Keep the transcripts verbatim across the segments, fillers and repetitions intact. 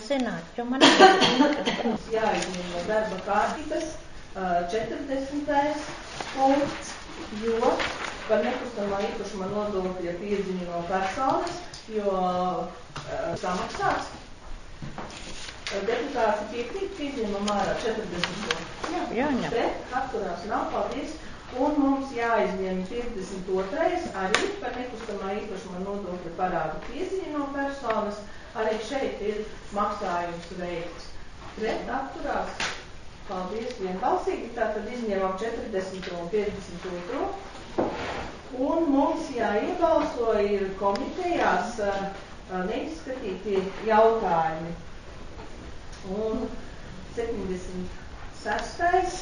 zināt, jo man ir jāizņem no darba kārtības četrdesmitais punkts, jo par nekustamā īpašuma nodokļa piedziņu no personas, jo uh, samaksāts. Deputāti piekrīt, pieņemam ārā četrdesmit. Jā, jā, jā. Pret, atturās nav, paldies. Un mums jāizņem piecdesmit otrais arī par nekustamā īpašuma nodokļa parādu piedziņu no personas. Arī šeit ir maksājums veikts. Pret, atturās, paldies, vienbalsīgi. Tātad izņemam četrdesmit un piecdesmit otro. Un mums jāiebalso ir komitejās uh, neizskatīti jautājumi. Un septiņdesmit sestais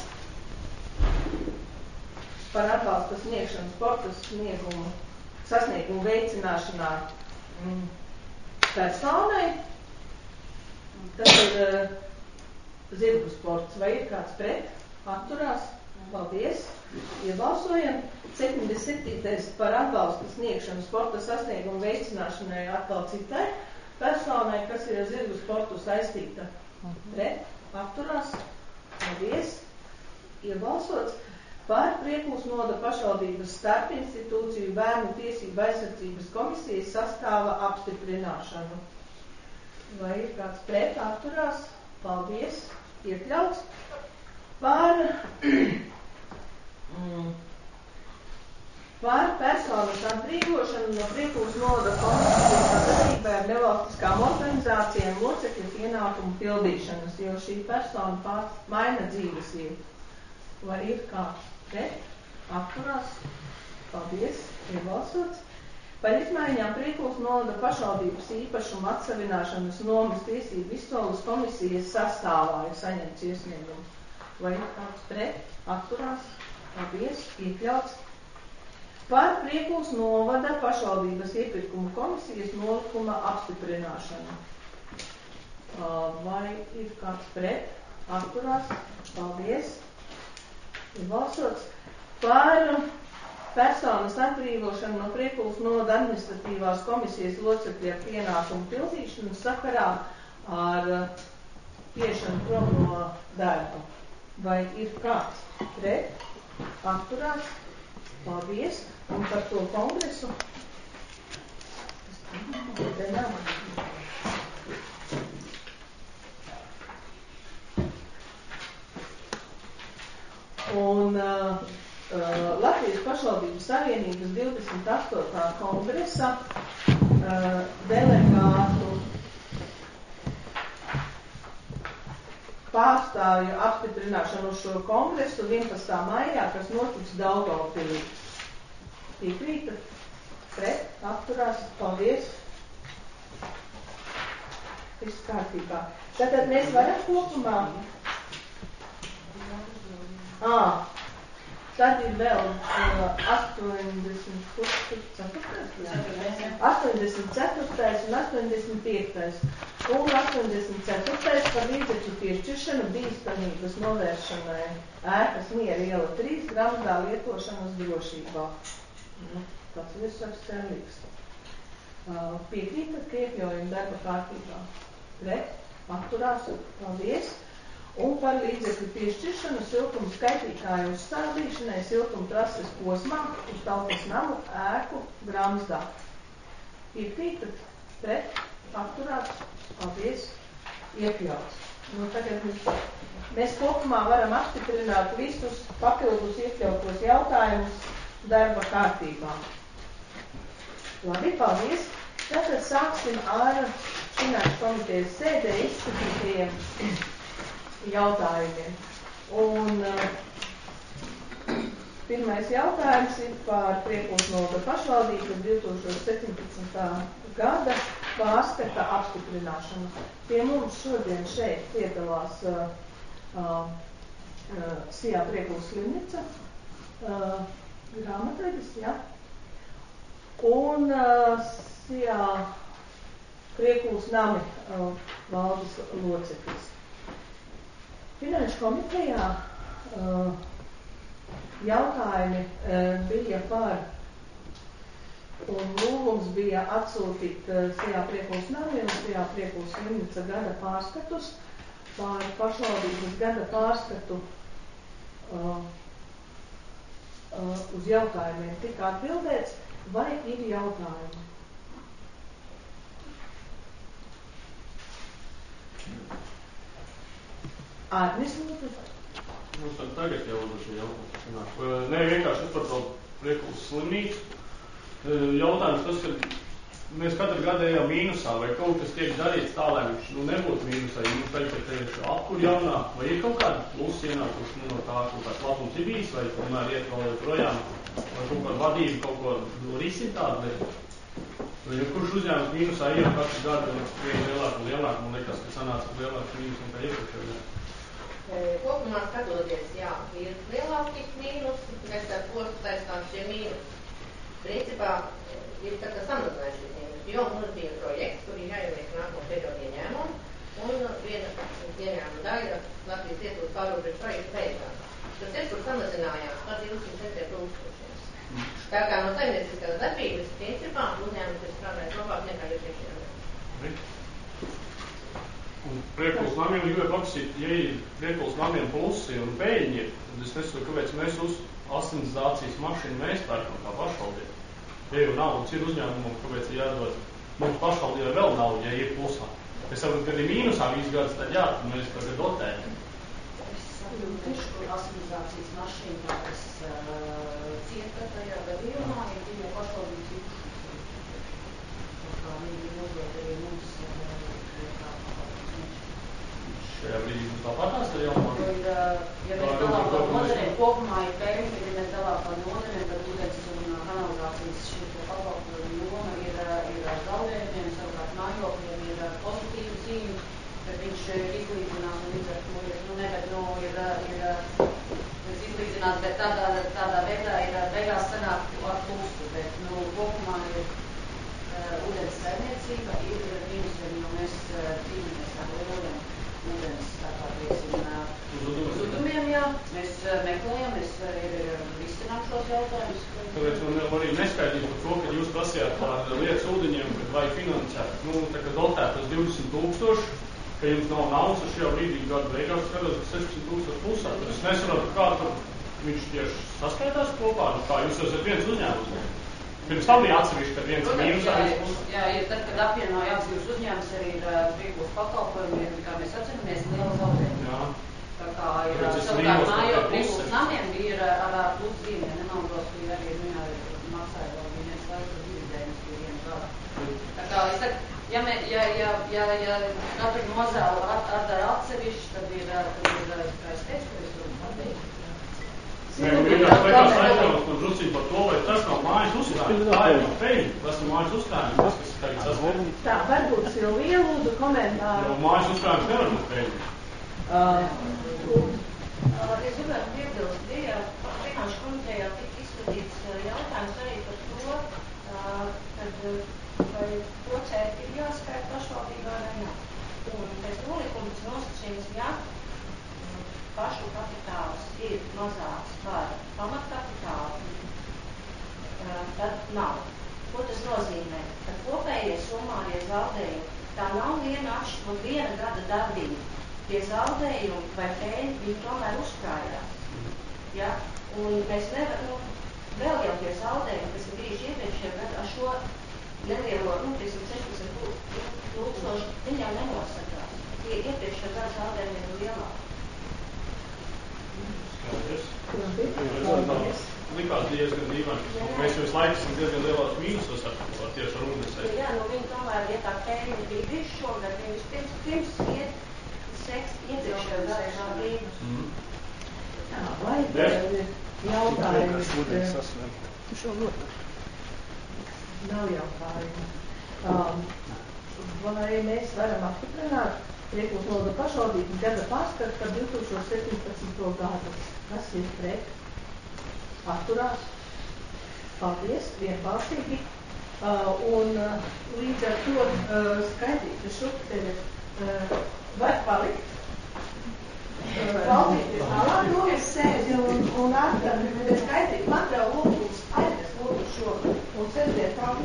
par atbalsta sniegšanu sporta sniegumu, sasniegumu veicināšanā mm, personai. Tas ir uh, zirgu sports. Vai ir kāds pret? Atturās? Paldies. Iebalsojam. septiņdesmit septītais par atbalsta sniegšanu sporta sasniegumu veicināšanai atkal citai personai, kas ir ar zirgu sportu saistīta. Pret? Atturās? Paldies. Iebalsots. Par Priekūs noda pašvaldības starp institūciju bērnu tiesību aizsardzības komisijas sastāva apstiprināšanu. Vai ir kāds pret? Atturās? Paldies. Iekļauts. Par, par personas atbrīvošanu no Priekūs noda komisijas sadarbībā ar nevalstiskām organizācijām locekļu pienākumu pildīšanas, jo šī persona pats maina dzīves vietu. Vai ir kāds pret? Atturās? Paldies. Iebalsots. Par izmaiņām Priekūs noda pašvaldības īpašuma atsavināšanas nomas tiesību izsoles komisijas sastāvā ir saņemts iesniegums. Vai ir kāds pret? Atturās? Paldies. Iekļauts. Par Priekūs novada pašvaldības iepirkuma komisijas nolikuma apstiprināšanu. Vai ir kāds pret? Atturās? Paldies. Ir balsots. Par personas atbrīvošanu no Priekūs noda administratīvās komisijas locekļa pienākumu pildīšanu sakarā ar iešanu prom no darba. Vai ir kāds pret? Atturās? Paldies. Un par to kongresu? Te nav. Un uh, uh, Latvijas pašvaldības savienības divdesmit astotā kongresa uh, delegātu pārstāvju apstiprināšanu uz šo kongresu vienpadsmitā maijā, kas notiks Daugavpilī. Piekrīta? Pret? Atturās? Paldies. Viss kārtībā. Tātad mēs varam kopumā. Ah, tad ir vēl uh, astoņdesmit ceturtais un astoņdesmit piektais un astoņdesmit ceturtais par līdzekļu piešķiršanu bīstamības novēršanai ēkas Miera iela trīs Gramzdā lietošanas drošībā. Nu, tas virsaks cerīgs. Uh, piekrītat, ka iekļaujam darba kārtībā? Pret? Atturās? Paldies. Un par līdzekļu piešķiršanu siltuma skaitītāju uzstādīšanai siltuma trases posmā uz Tautas namu ēku Gramzdā. Piekrītat? Pret? Atturās? Paldies. Iekļauts. Nu, tagad mēs, mēs kopumā varam apstiprināt visus papildus iekļautos jautājumus darba kārtībā. Labi, paldies. Tātad sāksim ar Finanšu komitejas sēdē izskatītajiem jautājumiem. Un uh, pirmais jautājums ir par Priekūs noda pašvaldības divi tūkstoši septiņpadsmitā gada pārskata apstiprināšanu. Pie mums šodien šeit piedalās uh, uh, uh, Sijā Priekūs slimnica, uh, grāmatvedis, ja? Un uh, Sijā Priekūs nami uh, valdes loceklis. Finanšu komitejā uh, jautājumi uh, bija par Un lūgums bija atsūtīt Sijā Priekulas namiem un Sijā Priekulas slimnīca gada pārskatus par pašvaldības gada pārskatu uh, uh, uz jautājumiem. Tika atbildēts, vai ir jautājumi? Ārnis lūdzu? Mums tad tagad jau šī jautājums. Nē, vienkārši es par to Priekulas slimnīcu. Jautājums tas, ka mēs katru gadu ejam mīnusā, vai kaut kas tiek darīts tā, lai viņš nu, nebūtu mīnusā, ja mums tagad ir tieši apkur jaunā, vai ir kaut kāda plusi ienākuši nu, no tā, kaut kāds labums ir bijis, vai tomēr iet vēl joprojām, vai kaut kāda vadība kaut ko nu, risina tādu lietu. Ja kurš uzņēmums mīnusā ejam katru gadu, un vienu lielāku un lielāku, man liekas, ka sanāca lielāks mīnus nekā iepriekšējā. Kopumā skatoties, jā, ir lielāki mīnusi, mēs ar ko saistām šie mīnusi. Principā ir tā kā samazinājuši šīs mīnus, jo mums bija projekts, kur ir jāieliek nākamo periodu ieņēmumu, un viena ieņēmuma daļa Latvijas ietūs pārobežu projektu beigās. Tas ir, kur samazinājās par divsimt septiņiem tūkstošiem. Tā kā no saimnieciskās darbības principā uzņēmums ir strādājis labāk nekā iepriekšējā gadā. Un Priekulas namiem gribēju paprasīt, ja ir Priekulas namiem plusi un peļņi, tad es nesaku, kāpēc mēs uz asinizācijas mašīnu mēs pērkam kā pašvaldība. Ja jau nav, un ir uzņēmumam, kāpēc ir jādod mums pašvaldībai vēl nav, ja ir plusā. Es saprotu, ka ir mīnusā visu gadus, tad jā, tad mēs tagad dotējam. Es saprotu, kur asinizācijas mašīna, kas uh, cieta tajā gadījumā, ir divu pašvaldības īpašums. Kā viņi nodot arī mums kā pašvaldības. Šajā brīdī mums tāpatās ar jaunu mašīnu? Ir, ja mēs dalām par nodarēm, kopumā ir peļņi, ja mēs dalām par nodarēm, tad ūdens un kanalizācijas šī pakalpojumu joma ir, ir ar zaudējumiem, savukārt mājokļiem ir pozitīvu zīmi, kad viņš izlīdzinās un līdz ar to ir, nu nevar, nu ir, ir izlīdzinās, bet tādā, tādā veidā ir beigās sanāk ar plusu, bet, nu, kopumā ir uh, ūdens saimniecība, ir mīnusiem, jo mēs uh, cīnāmies ar lieliem ūdens, tā kā teiksim, zudumiem, jā. Mēs uh, meklējam, mēs uh, risinām šos jautājumus. Tāpēc man arī neskaidrīja par to, ka jūs prasījāt par lietas ūdeņiem, kad vajag finansēt. Nu, tā kā dotēt tas divdesmit tūkstoši, ka jums nav naudas, ar šajā brīdī gadu beigās skatos, ka sešdesmit tūkstoši pusā. Tad es nesaprotu, kā tur viņš tieši saskaitās kopā, nu kā jūs esat viens uzņēmums. Pirms tam bija atsevišķi, kad viens mīnusā viens pusā. Jā, ja tad, kad apvienoja abas divas uzņēmumus, arī ir Priekulas pakalpojumi, kā mēs atceramies, liela zaudējuma. Jā. Tā kā ir savukārt mājot Priekulas namiem bija ar, ar plus zīmi, ja nemaldos, bija arī viņā maksāja vēl bija viens laiks ar dividējumus pie viena gada. Tā kā es saku, ja, me, ja, ja, ja, ja katru nozālu atdara atsevišķi, tad ir, tad ir, kā es teicu, ka es varu pateikt. Nē, vienkārši laikās aizdomās man drusīt par to, vai tas nav mājas uzkrājums. Tā ir no peļņa, tas ir mājas uzkrājums, tas, kas tagad saskatīt. Tā, varbūt Silvija lūdzu komentāru. Jo mājas uzkrājums nevar būt peļņa. Uh, uh, es gribētu piebilst, bija finanšu komitejā tika izskatīts jautājums arī par to, uh, kad vai procenti ir jāskaita pašvaldībā vai ne. Un pēc nolikumas nosacījums, ja pašu kapitāls ir mazāks par pamatkapitālu, tad nav. Ko tas nozīmē? Tad kopējie summārie zaudējumi, tā nav viena atšķirība, viena gada darbība. Tie zaudējumi vai peļņi, viņi tomēr uzkrājās. Ja? Un mēs nevaram, nu, vēl jau tie zaudējumi, kas ir bijuši iepriekšējā gadā, ar šo nelielo, nu, sešdesmit tūkstoši, viņi jau nenosakās. Tie iepriekšējā gada zaudējumi ir lielāki. Likās diezgan dīvaini. Mēs jau laiku esam diezgan lielās mīnusos ar tieši ar ūdens saistību. Jā, nu viņi tomēr, ja tā peļņa bija bijuši šogad, viņi pirms, pirms iet, seks, iepriekšējā gadā mīnus. Jā, vai ir jautājums? Nav jautājumi. Um, vai mēs varam apstiprināt Priekulas novada pašvaldības gada pārskatu par divi tūkstoši septiņpadsmito gadu? Kas ir pret? Atturās? Paldies, vienbalsīgi. Uh, un uh, līdz ar to uh, skaidrības šupteļa uh, var palikt. Uh, Paldies, tālāk nogas sēdi un, un atgad, bet skaidrība man vēl lūdums, aizdes lūdums šo un sēdiet paldies.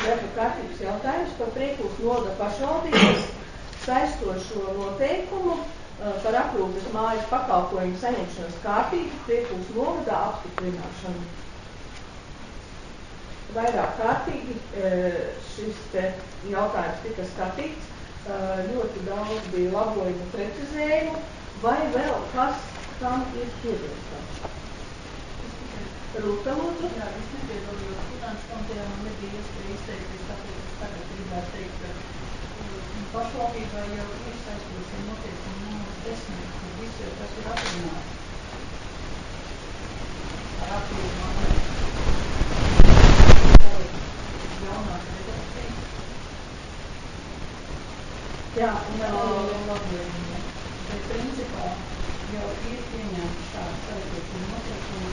darba kārtības jautājums par Priekulas novada pašvaldības saistošo noteikumu par aprūpes mājas pakalpojumu saņemšanas kārtību Priekulas novadā apstiprināšanu. Vairāk kārtīgi šis te jautājums tika skatīts, ļoti daudz bija labojumu precizējumu, vai vēl kas tam ir piebilstams? Rūta, lūdzu? Jā, es nepiedalījos finanšu komitejā, man nebija iespēja izteikties, tāpēc es tagad gribētu teikt, ka pašvaldībai jau ir saistošie noteikumi numurs desmit, kur viss jau tas ir atrunāts. Ar apjūmā. Jaunāk redakcija. Jā, un vēl labojumi. Bet principā jau ir pieņemts šāds saistošie noteikumi.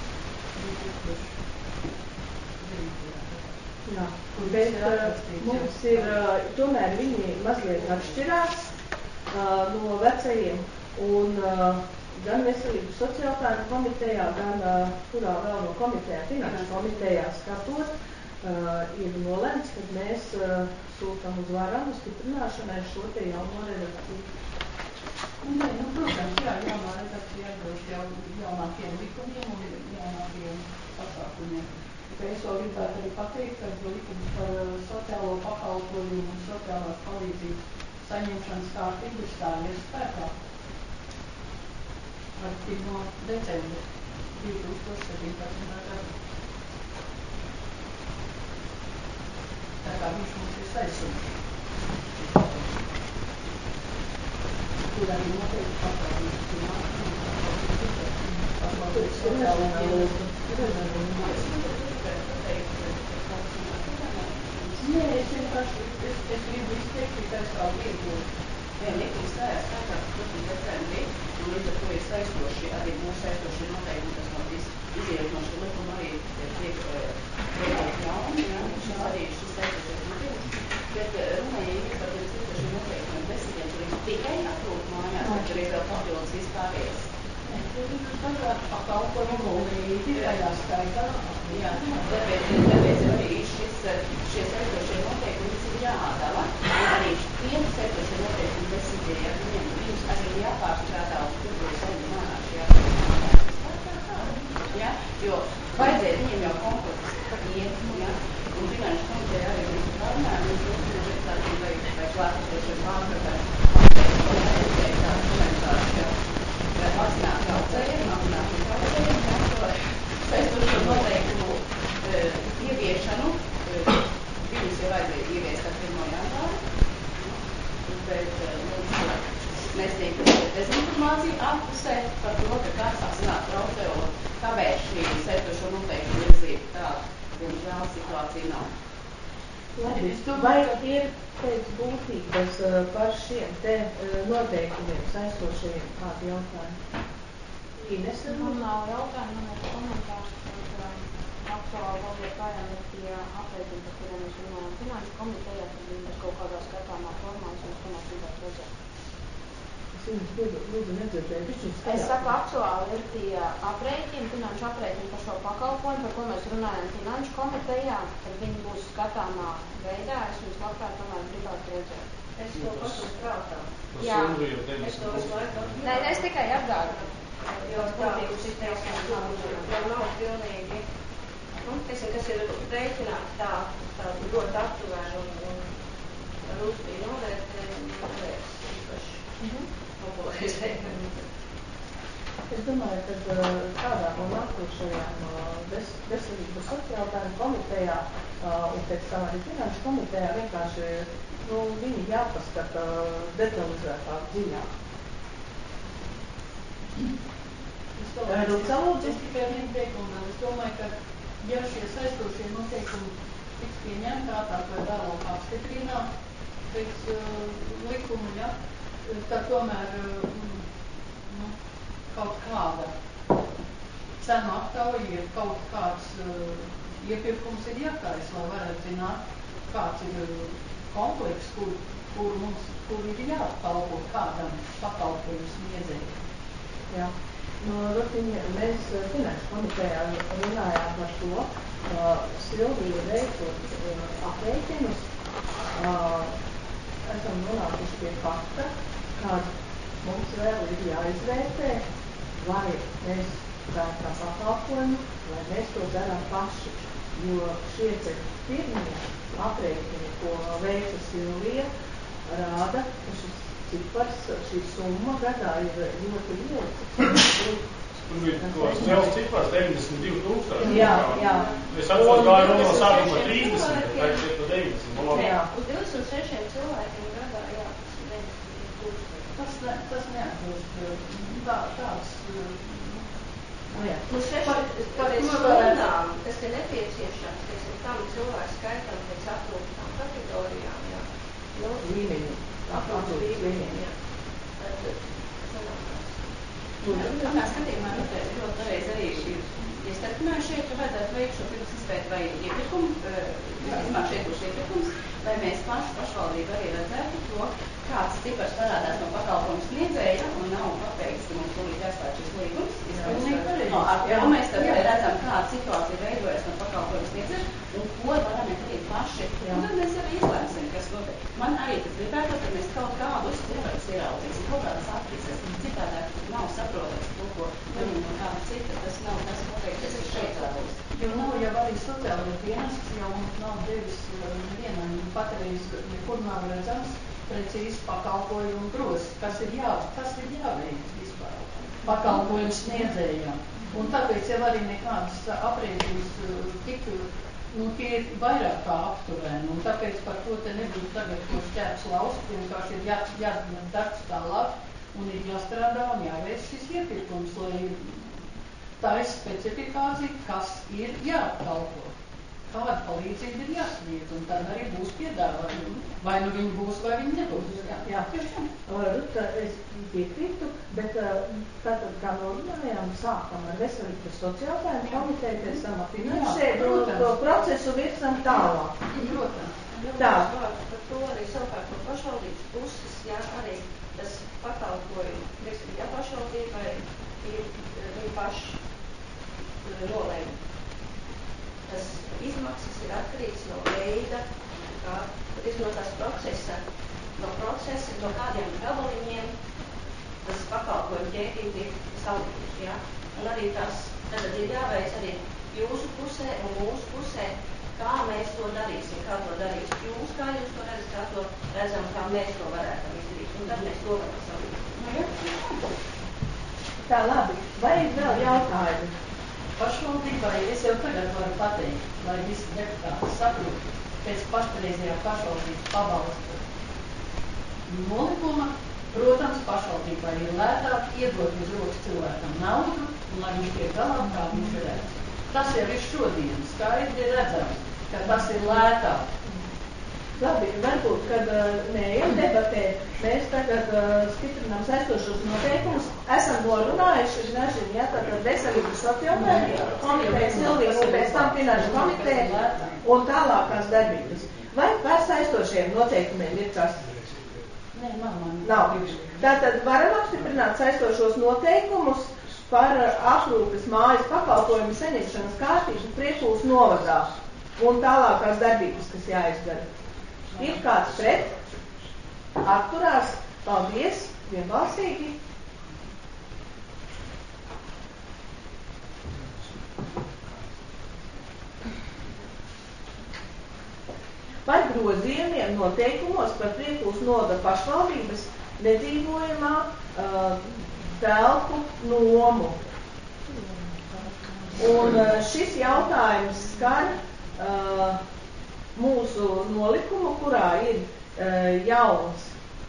Jā, bet uh, mums ir, uh, tomēr viņi mazliet atšķirās uh, no vecajiem, un uh, gan Veselības sociālātāju komitejā, gan uh, kurā vēl no komitejā, finanšu komitejā skatot, uh, ir nolemts, kad mēs uh, sūtam uz varamu stiprināšanai šo te jauno redakciju. Nē, nu, protams, jā, jaunā redakcija atbilst jau jaunākiem likumiem un jaunākiem pasākumiem. Es vēl gribētu arī pateikt, ka likums par sociālo pakalpojumu un sociālās palīdzības saņemšanas kārtību ir stājies spēkā ar pirmo decembri divi tūkstoši septiņpadsmitā gada. Tā kā viņš mums ir saistošs. Kur arī noteikti pakalpojums pakalpojums sociālo palīdzību. Nē, es vienkārši, es, es gribu izteikt tikai savu viedokli. Nē, likums stājās spēkā pirmā decembrī, un līdz ar to ir saistoši, arī mūsu saistoši noteikumi, kas no izējot no šī likuma arī tiek veidot jauni, jā, šis arī šis saistošais noteikums. Bet runājot ir par tiem saistošiem noteikumiem desmitiem, kur ir tikai aprūp mājās, bet arī vēl papildus vispārējais. Nē, tur ir dažādi pakalpojumu līdzi, tajā skaitā. Jā, tāpēc, tāpēc arī šis, šie saistošie noteikumi ir jāatdala, un arī tie saistošie noteikumi desmitie, ja viņiem viņus arī jāpārstrādā uz kultūras saimnes mārā šajā. Ja, jo vajadzēja viņiem jau komplekts iet, ja, un finanšu komiteja arī ir pārnājumi, un jūs nezinu, tādiem vai, vai klātesošiem pārkratām, vajadzēja tādu komentāru, ja, vai mazināt kaucējiem, mazināt un kaucējiem, ja, šo saistošo noteikumu ieviešanu, viņus jau vajadzēja ieviest ar pirmo janvāru, bet mums nesniegt dezinformāciju ārpusē par to, ka kāds apzināt traucē un kāpēc šī saistošo noteikumu virzība tā, diemžēl situācija nav. Labi, vai ir pēc būtības par šiem te noteikumiem saistošajiem kādi jautājumi? Ines, man nav jautājumu, man ir komentārs par aktuāli valdietājiem ir tie aprēķini, par kuriem mēs runājam finanšu komitejā, tad viņi ir kaut kādā skatāmā formā, es jums tomēr gribētu redzēt. Es jums lūdzu nedzirdēju, viņš Es saku, aktuāli ir tie aprēķini, finanšu aprēķini par šo pakalpojumu, par ko mēs runājam finanšu komitejā, tad viņi būs skatāmā veidā, es jums labprāt tomēr gribētu redzēt. Es to pašu prātā. Jā. Es to visu laiku. Nē, es tikai atgādinu. Jo būtības situācija jau nav pilnīgi, nu, teiksim, kas ir rēķināts tā, tā ļoti aptuveni un, un rūstīgi novērtējumi, novērts īpaši popularizējumi. Es domāju, ka kādā no nākošajām ves, veselības sociālātāju komitejā un pēc tam arī finanšu komitejā vienkārši, nu, viņi jāpaskata detalizētāk dziļāk. Es domāju, es tikai vienu teikumu, es domāju, ka ja šie saistošie noteikumi tiks pieņemti ātrāk vai vēlāk apstiprināt pēc uh, likuma, ja, tad tomēr uh, nu, kaut kāda cenu aptauja, ja kaut kāds uh, iepirkums ir jākārs, lai varētu zināt, kāds ir uh, komplekss, kur, kur mums, kur ir jāapkalpo kādam pakalpojumu sniedzējiem. Jā. No Rutiņa, mēs finanšu komitejā runājām par to, uh, Silvija veicot uh, aprēķinus, uh, esam nonākuši pie fakta, ka mums vēl ir jāizvērtē, vai mēs pērkam pakalpojumu, vai mēs to darām paši. Jo šie pirmie aprēķini, ko veica Silvija, rāda, ka šis cipars, šī summa gadā ir ļoti liela. Tur bija tos liels cipars, deviņdesmit divi tūkstoši. Jā, jā. Es atceros, kā ir no sākuma trīsdesmit, tagad ir pa deviņdesmit. Jā. Uz divsimt sešiem cilvēkiem gadā, jā, tas ir deviņdesmit divi tūkstoši. Tas, ne, tas neatbilst tā, tāds. Jā. Nu, seši pēc stundām, kas ir nepieciešams, teiksim, tam cilvēku skaitam pēc aprūpām kategorijām, jā. Nu, Līmeņi. aprūpas līmeņi, jā. Tad, sanākās. Tā kā skatījumā rotēs ļoti pareizi arī ir iestarpinājuši šeit, ka vajadzētu veikt šo pirms izpēt vai iepirkumu, izmāk šeit būs iepirkums, lai mēs paši pašvaldību arī redzētu to, kāds cipars parādās no pakalpojumu sniedzēja un nav pateikts, ka mums tūlīt jāslēdz šis līgums. No, ar ko mēs tad redzam, kāda situācija veidojas no pakalpojumu sniedzēja un ko varam darīt paši. Un tad mēs arī izlēmsim, kas notiek. Man arī tas gribētu, ka mēs kaut kādus ciparus ieraudzīsim, kaut kādas atrises, citādāk nav saprotams to, ko paņem no kāda cita, tas nav tas noteikti, tas ir šeit rādīs. Jo nav jau arī sociālajie dienesti, jau mums nav devis nevienam patreiz, nekur nav redzams precīzi pakalpojumu gros, kas ir jā, kas ir jāveic vispār pakalpojumu sniedzējām. Un tāpēc jau arī nekādas aprēķins tik, nu, tie ir vairāk kā apturēni, un tāpēc par to te nebūtu tagad to šķēps laust, vienkārši ir jā, jādara darbs tālāk, un ir jāstrādā un jāveic šis iepirkums, lai tā ir specifikācija, kas ir jāapkalpo. Kāda palīdzība ir jāsniedz, un tad arī būs piedāvājumi. Vai nu viņi būs, vai viņi nebūs. Jā, jā. Ruta, es piekrītu, bet tātad, kā norunājām, sākam ar veselības sociālajiem komiteju, pēc tam apvienošiem, to procesu virsam tālāk. Protams. Tā. Par to arī savukārt no pašvaldības puses, jā, arī tas pakalpojumu, teiksim, ja pašvaldībai ir viņi paši nolēma. Tas izmaksas ir atkarīgs no veida, kā, no tās procesa, no procesa, no kādiem gabaliņiem tas pakalpojumu ķētīm tiek saldīts, jā. Un arī tās, tad ir jāveic arī jūsu pusē un mūsu pusē, kā mēs to darīsim, kā to darīs jūs, kā jūs to redzat, kā to redzam, kā mēs to varētu izdarīt. Un tad mēs to varam saldīt. Tā, labi. Vai ir vēl jautājumi? Pašvaldībai es jau tagad varu pateikt, lai visi deputāti saprot, pēc pašpareizajā pašvaldības pabalsta nolikuma, protams, pašvaldībai ir lētāk iedot uz rokas cilvēkam naudu, un lai viņš tiek galā, kā viņš redz. Tas jau ir šodien skaidri redzams, ka tas ir lētāk. Labi, varbūt, kad neejam debatē, mēs tagad uh, stiprinām saistošos noteikumus, esam norunājuši, es nezinu, ja, tātad veselības sociālajā komiteja, Silvijas un pēc tam finanšu komiteja un tālākās darbības. Vai par saistošiem noteikumiem ir kas? Nē, nav man. Nav. Tātad varam apstiprināt saistošos noteikumus par aprūpes mājas pakalpojumu saņemšanas kārtību Priekūlas novadā un tālākās darbības, kas jāizdara. Ir kāds pret, atturās, paldies, vienbalsīgi. Par grozījumiem noteikumos par Priekūlas novada pašvaldības nedzīvojamā uh, telpu nomu. Un uh, šis jautājums skar uh, mūsu nolikumu, kurā ir uh, jauns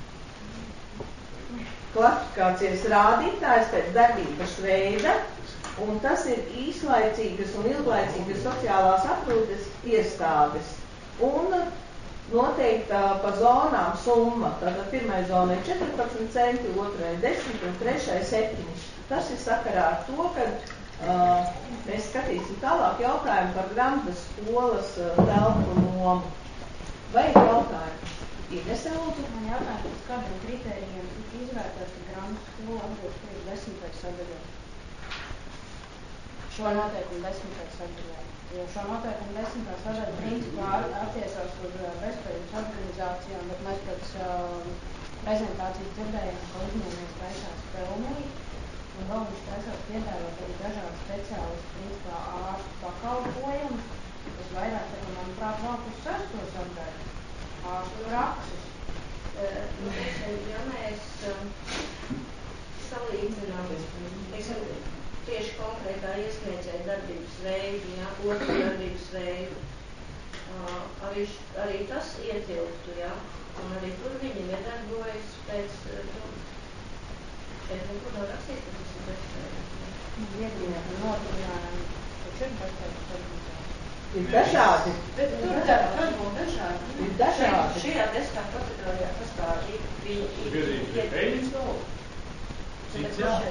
klasifikācijas rādītājs pēc darbības veida, un tas ir īslaicīgas un ilglaicīgas sociālās aprūpes iestādes. Un noteikta pa zonām summa. Tātad pirmai zonai četrpadsmit centi, otrai desmit un trešai septiņi. Tas ir sakarā ar to, ka uh, mēs skatīsim tālāk jautājumu par Grandas skolas uh, telpu nomu. Vai ir jautājumi? Ines, lūdzu. Man jautājums, pēc kādiem kritērijiem tika izvērtēts, ka Grandas skola atbilst desmitai sadaļai. šo noteikumu desmitā sadaļā. Jo šo noteikumu desmitā sadaļa principā attiecās uz bezpējas organizācijām, bet mēs pēc uh, prezentācijas dzirdējām, ka uzņēmējs taisās pelnīt, un vēl viņš taisās piedāvāt arī dažādi speciālisti, principā ārstu pakalpojumus, kas vairāk, tad, manuprāt, vēl uz sesto sadaļu, ārstu prakses. Nu, teiksim, ja mēs um, salīdzinām, teiksim, tieši konkrētā iesniedzēja darbības veidu, jā, otru darbības veidu, uh, arī, arī tas ietilptu, jā, un arī tur viņi nedarbojas pēc, nu, šeit nekur nav rakstīts, ka tas ir bezpējas. Iedrīnāt un nodrīnājumi, taču ir bezpējas organizācija. Ir dažādi. Bet tur var būt dažādi. Ir dažādi. Šajā desmitā kategorijā tas tā ir, viņi ir peļņas nav. Cits jā.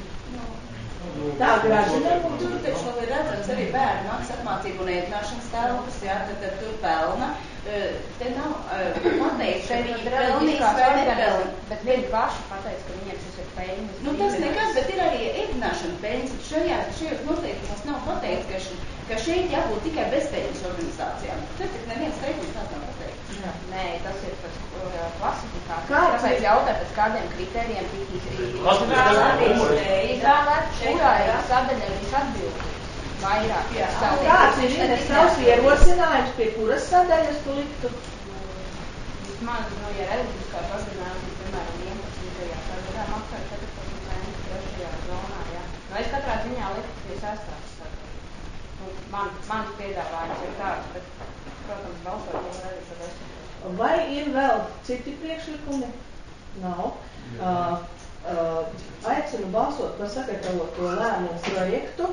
Tā gražina. Tur taču vēl ir redzams arī bērnu mākslas apmācību un ēdināšanas telpas, jā, tad, tad tur pelna. Te nav pateikt, ka viņi pelnīs vai nepelna. Bet viņi paši pateica, ka viņiem šis ir peļņas. Nu tas nekas, bet ir arī ēdināšana peļņas. Šajā, šajos noteikumos nav pateikts, ka, š, ka šeit jābūt tikai bezpeļņas organizācijām. Tad tik neviens teikums tāds nav pateikts. Jā. Nē, tas ir pēc uh, klasifikācijas. Kāds Tāpēc ir? jautā, pēc kādiem kritērijiem tika Klasifikācija izvēlēt, kurā ir sadaļa viņš atbild vairāk. Jā. Kāds ir Ines savs ierosinājums, pie kuras sadaļas tu liktu? Vismaz, nu, ja reliģiskās organizācijas, piemēram, vienpadsmitajā sadaļā maksāja četrpadsmit centi trešajā zonā, jā. Nu, es katrā ziņā liktu pie sestās sadaļas. Nu, man, mans piedāvājums ir tāds, bet, protams, balsot jau arī šo desmit. Vai ir vēl citi priekšlikumi? Nav. Uh, uh, aicinu balsot par sagatavoto lēmumu projektu.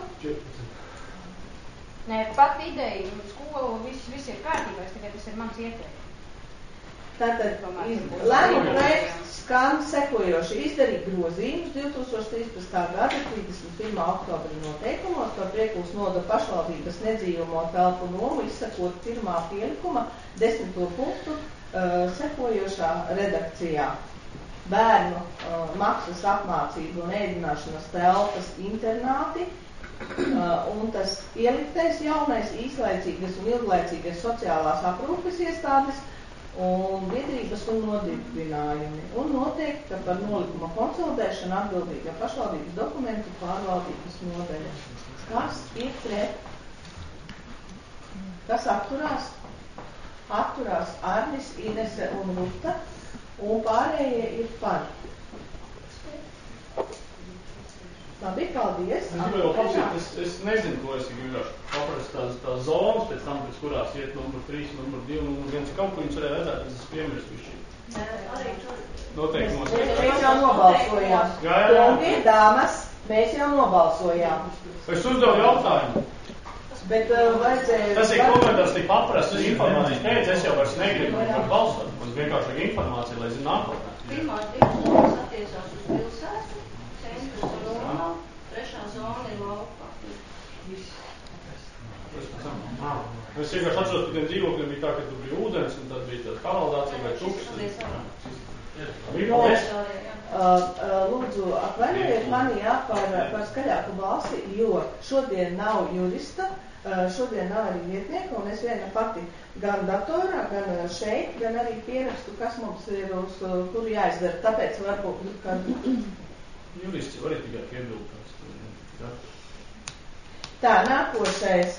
Nē, pat ideja, skolu, viss, viss ir kārtībā, tikai tas ir mans ieteikums. Tātad lēmuma projekts skan sekojoši izdarīt grozījumus divi tūkstoši trīspadsmitā gada trīsdesmit pirmā oktobra noteikumos par Priekulas novada pašvaldības nedzīvamo telpu nomu, izsakot pirmā pielikuma desmito punktu uh, sekojošā redakcijā. Bērnu uh, maksas apmācību un ēdināšanas telpas internāti, uh, un tas ieliktais jaunais īslaicīgas un ilglaicīgas sociālās aprūpes iestādes un biedrības un nodibinājumi. Un noteikti, ka par nolikuma konsolidēšanu atbildīga pašvaldības dokumentu pārvaldības nodaļa. Kas ir pret? Kas atturās? Atturās Arnis, Inese un Ruta, un pārējie ir par. Labi, paldies. Es gribēju paprasīt, es, es nezinu, ko es gribēšu paprast tās, tās zonas, pēc tam, pēc kurās iet numur trīs, numur divi, numur viens. Kaut ko viņus varēja redzēt, es esmu piemirst višķi. arī tur. Noteikumos. Mēs, mēs jau nobalsojām. Jā, jā, jā. Kungi, dāmas, mēs jau nobalsojām. Es uzdevu jautājumu. Bet uh, vajadzēja... Tas ir komentārs tik paprasts, es informācijas pēc, es jau vairs negribu par balsot. Mums vienkārši ir informācija, lai zinu nākotnē. Pirmā divas zonas attiecās uz pilsētu, centru zonu, trešā zona ir lauka. Es vienkārši atceros, ka tiem dzīvokļiem bija tā, ka tur bija ūdens, un tad bija tāda kanalizācija vai tukšs. Uh, uh, lūdzu, atvainojiet mani, jā, par, par skaļāku balsi, jo šodien nav jurista, uh, šodien nav arī vietnieka, un es viena pati gan datorā, gan šeit, gan arī pierakstu, kas mums ir uz uh, kuru jāizdara. Tāpēc varbūt, ka... Jurists var arī tikai piebilst. Ja? Tā, nākošais.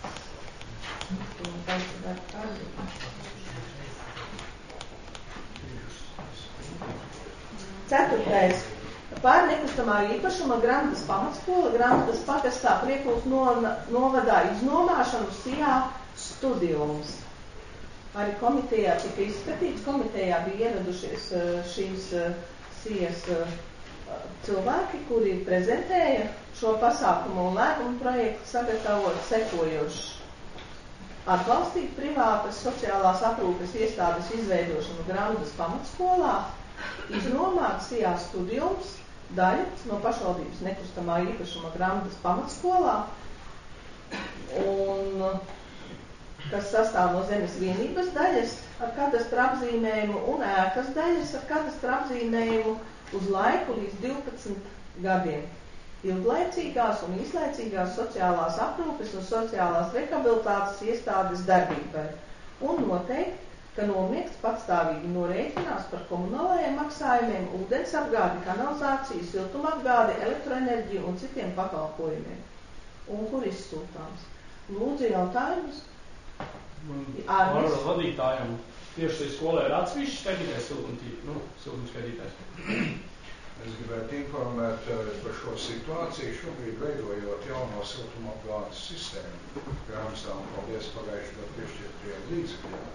Ceturtais. Pār nekustamā īpašuma Grandas pamatskola, Grandas pagastā Priekulas no, novadā iznomāšanu Sijā studijums. Arī komitejā tika izskatīts, komitejā bija ieradušies šīs Sijas cilvēki, kuri prezentēja šo pasākumu un lēmumu projektu sagatavot sekojoši. Atbalstīt privātas sociālās aprūpes iestādes izveidošanu Grandas pamatskolā, iznomāt Sijā studijums, daļu no pašvaldības nekustamā īpašuma Grandas pamatskolā, un kas sastāv no zemes vienības daļas ar kadastra apzīmējumu un ēkas daļas ar kadastra apzīmējumu uz laiku līdz divpadsmit gadiem. ilglaicīgās un īslaicīgās sociālās aprūpes un sociālās rehabilitācijas iestādes darbībai un noteikt, ka nomnieks patstāvīgi norēķinās par komunālajiem maksājumiem, ūdensapgādi, kanalizāciju, siltumapgādi, elektroenerģiju un citiem pakalpojumiem. Un kur izsūtāms? Lūdzu jautājumus? Ar vadītājiem tieši šai skolē ir atsevišķi skaitītājs, nu, siltums skaitītājs. Es gribētu informēt par šo situāciju, šobrīd veidojot jauno siltumapgādes sistēmu. Grāmatām, paldies pagājuši gadu piešķirtajiem līdzekļiem.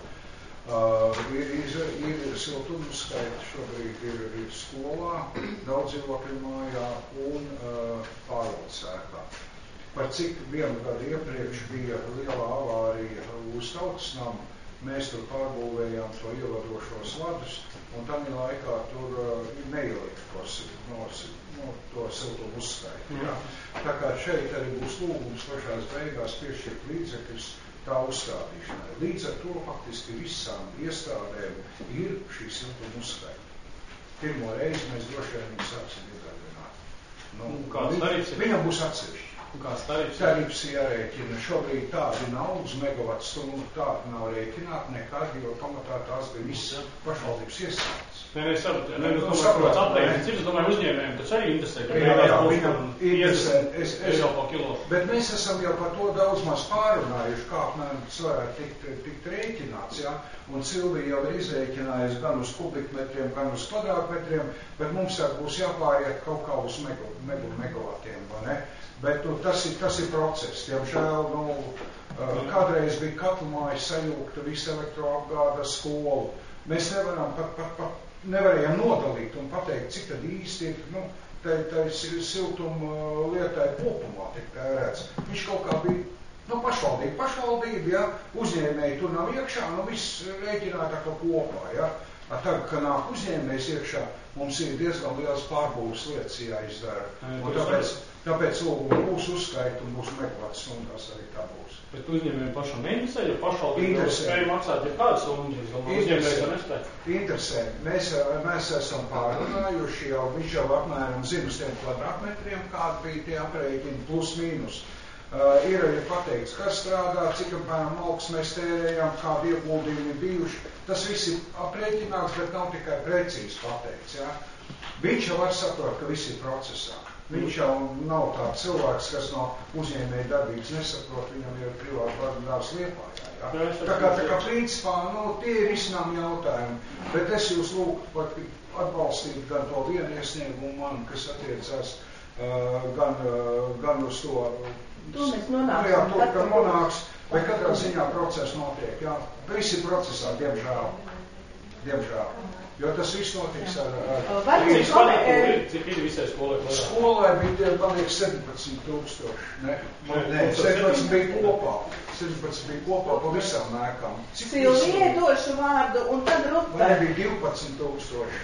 Uh, ir, ir, ir siltumskaita šobrīd ir, ir skolā, daudz dzīvokļu mājā un uh, pārvaldes ēkā. Par cik vienu gadu iepriekš bija liela avārija uz Tautas namu, mēs tur pārbūvējām to ievadošos vadus, un tādā laikā tur uh, neielika tos, no, no, to siltumu uzskaitu. Ja? Tā kā šeit arī būs lūgums pašās beigās piešķirt līdzekļus tā uzstādīšanai. Līdz ar to faktiski visām iestādēm ir šī siltuma uzskaita. Pirmo reizi mēs droši vien viņu sāksim iegādināt. Nu, kāds tarifs ir? Viņam būs atsevišķi. Kāds tarifs? Tarifs jārēķina. Šobrīd tādi nav uz megavatu stundu, tādi nav rēķināti nekad, jo pamatā tās bija visas pašvaldības iestādes. Nē, nē, sapratu, ja, nē, es domāju, ka kāds aprēķins ir, es domāju, uzņēmējiem tas arī interesē, ka jā, jā, būs viņam interesē. Es, es, eiro pa kilo. Bet mēs esam jau par to daudz maz pārunājuši, kā apmēram tas varētu tikt, tikt rēķināts, ja? Un Silvija jau ir izrēķinājusi gan uz kubikmetriem, gan uz kvadrātmetriem, bet mums jau būs jāpāriet kaut kā uz megu, megu, megavatiem, vai ne? Bet nu, tas, ir, tas ir process. Diemžēl, nu, uh, kādreiz bija katlumājas sajūgta visa elektroapgāda skolu. Mēs nevaram pat, pat, pat nevarējām nodalīt un pateikt, cik tad īsti ir, nu, tai, tai siltuma lietai kopumā tik tērēts. Viņš kaut kā bija, nu, pašvaldība, pašvaldība, ja, uzņēmēji tur nav iekšā, nu, viss rēķināja tā kā kopā, ja. Tagad, kad nāk uzņēmējs iekšā, mums ir diezgan liels pārbūves lietas jāizdara. Un tāpēc, tāpēc lūgum būs uzskaita un būs megavats stundās arī tā būs. Bet uzņēmējiem pašam interesē, ja pašvaldība spēj maksāt, ja kāds stundas, domāju, uzņēmējs jau nespēj. Interesē. Mēs, mēs esam pārunājuši jau, viņš jau apmēram zina uz tiem kvadrātmetriem, kādi bija tie aprēķini, plus mīnus. Uh, ir arī pateikts, kas strādā, cik apmēram malks mēs tērējam, kādi ieguldījumi bijuši. Tas viss ir aprēķināts, bet nav tikai precīzi pateikts. Ja? Viņš jau var saprot, ka viss ir procesā. Viņš jau nav tāds cilvēks, kas no uzņēmēja darbības nesaprot, viņam jau ir privāti vardināts Liepājā. Ja? Tā kā, tā kā principā, nu, tie ir izcinām jautājumi, bet es jūs lūgtu pat atbalstīt gan to vienu iesniegumu man, kas attiecās uh, gan, uh, gan uz to. To mēs nonāksim. Jā, to, ka nonāks, bet katrā ziņā process notiek, jā. Visi procesā, diemžēl. Diemžēl. Jo tas viss notiks ar... ar cik kvadrātmetru ir? Cik ir visai skolai? Skolai bija, man liekas, sedempadsmit tūkstoši. Ne, ne sedempadsmit bija kopā. sedempadsmit bija kopā pa visām ēkām. Silvijai došu vārdu un tad Rutai. Man bija divpadsmit tūkstoši.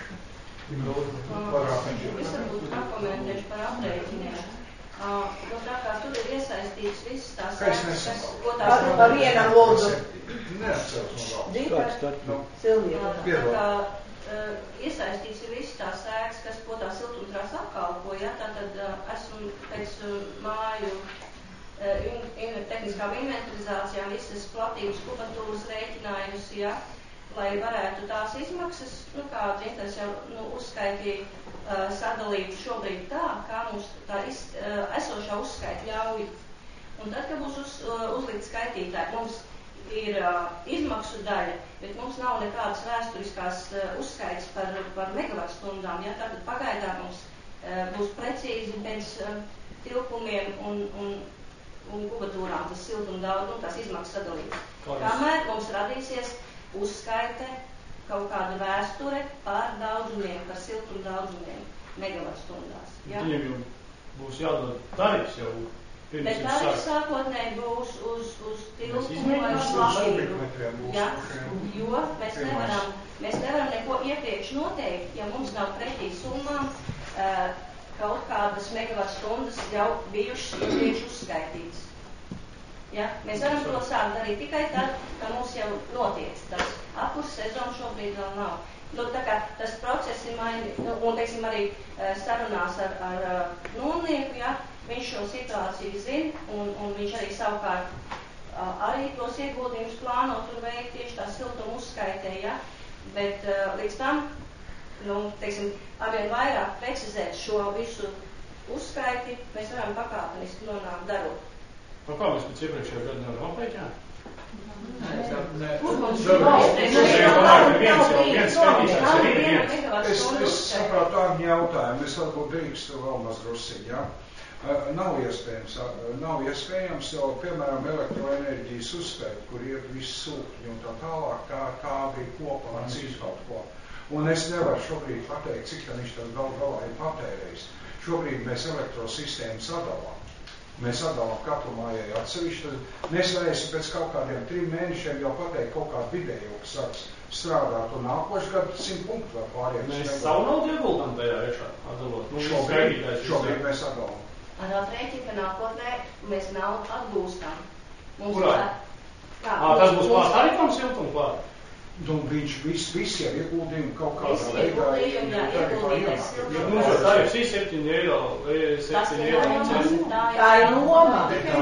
Es varbūt pakomentēšu par aprēķiniem. Uh, nu, tā kā tur ir iesaistīts viss tās ēkas, kas, ko tās ar, ar vienam lūdzu. Neatceros no galvas. No. Silvija. Tā kā uh, iesaistīts ir viss tās ēkas, kas, ko tā siltumtrās apkalpo, ja, tātad uh, esmu pēc uh, māju uh, in, in, tehniskām inventarizācijām visas platības kubatūras rēķinājusi, ja, lai varētu tās izmaksas, nu, kā Dzintars jau nu, uzskaitīja, Uh, sadalīt šobrīd tā, kā mums tā iz, uh, esošā uzskaita ļauj. Un tad, kad būs uz, uh, uzlikt skaitītāji, mums ir uh, izmaksu daļa, bet mums nav nekādas vēsturiskās uh, uzskaitas par, par megavatu stundām. Ja? Tātad pagaidā mums uh, būs precīzi pēc uh, tilpumiem un, un, un kubatūrām tas siltuma daudz un tās izmaksas sadalītas. Kamēr mums radīsies uzskaite kaut kāda vēsture par daudzumiem, par siltumu daudzumiem megavatstundās. Ja? Viņiem jau būs jādod tarifs jau pirms. Bet tarifs sākotnēji būs uz, uz tilpumu vai uz platību. Ja? Jo mēs nevaram, mēs nevaram neko iepriekš noteikt, ja mums nav pretī summām uh, kaut kādas megavatstundas jau bijušas iepriekš uzskaitītas. Ja? Mēs varam to sākt darīt tikai tad, ka mums jau notiek tas apkurs sezonu šobrīd vēl nav. Nu, tā kā tas process ir mainīts, nu, un, teiksim, arī sarunās ar, ar nulnieku, ja, viņš šo situāciju zina, un, un viņš arī savukārt arī tos ieguldījumus plāno tur veikt tieši tā siltuma uzskaitē, ja, bet līdz tam, nu, teiksim, arvien vairāk precizēt šo visu uzskaiti, mēs varam pakāpeniski nonākt darot. Nu, kā mēs pēc iepriekšējā gada nevaram apveikt, jā? Es, es sapratu tādu jautājumu, es varbūt drīkstu vēl maz drusciņ, jā. Nav iespējams, nav iespējams jau, piemēram, elektroenerģijas uzskaita, kur iet viss sūkņi un tā tālāk, kā, kā bija kopā, cik kaut ko. Un es nevaru šobrīd pateikt, cik tā viņš tas gal galā ir patērējis. Šobrīd mēs elektrosistēmu sadalām. Mēs sadalām katru mājai atsevišķi, tad mēs varēsim pēc kaut kādiem trim mēnešiem jau pateikt kaut kādu vidēju, kas sāks strādāt, un nākošu gadu simt punktu var pāriet. Mēs savu naudu ieguldām tajā iekšā, atdalot. Nu, šobrīd, šobrīd mēs sadalām. Ar aprēķinu, ka nākotnē mēs naudu atgūstam. Kurā? Ā, tas būs klāt arī tam siltumu klāt? Nu, viņš vis, visiem ieguldījumi kaut kādā veidā. Ieguldījumi, jā, ieguldītais siltums. Nu, tā ir šī septiņi eiro, septiņi eiro. Tā ir noma.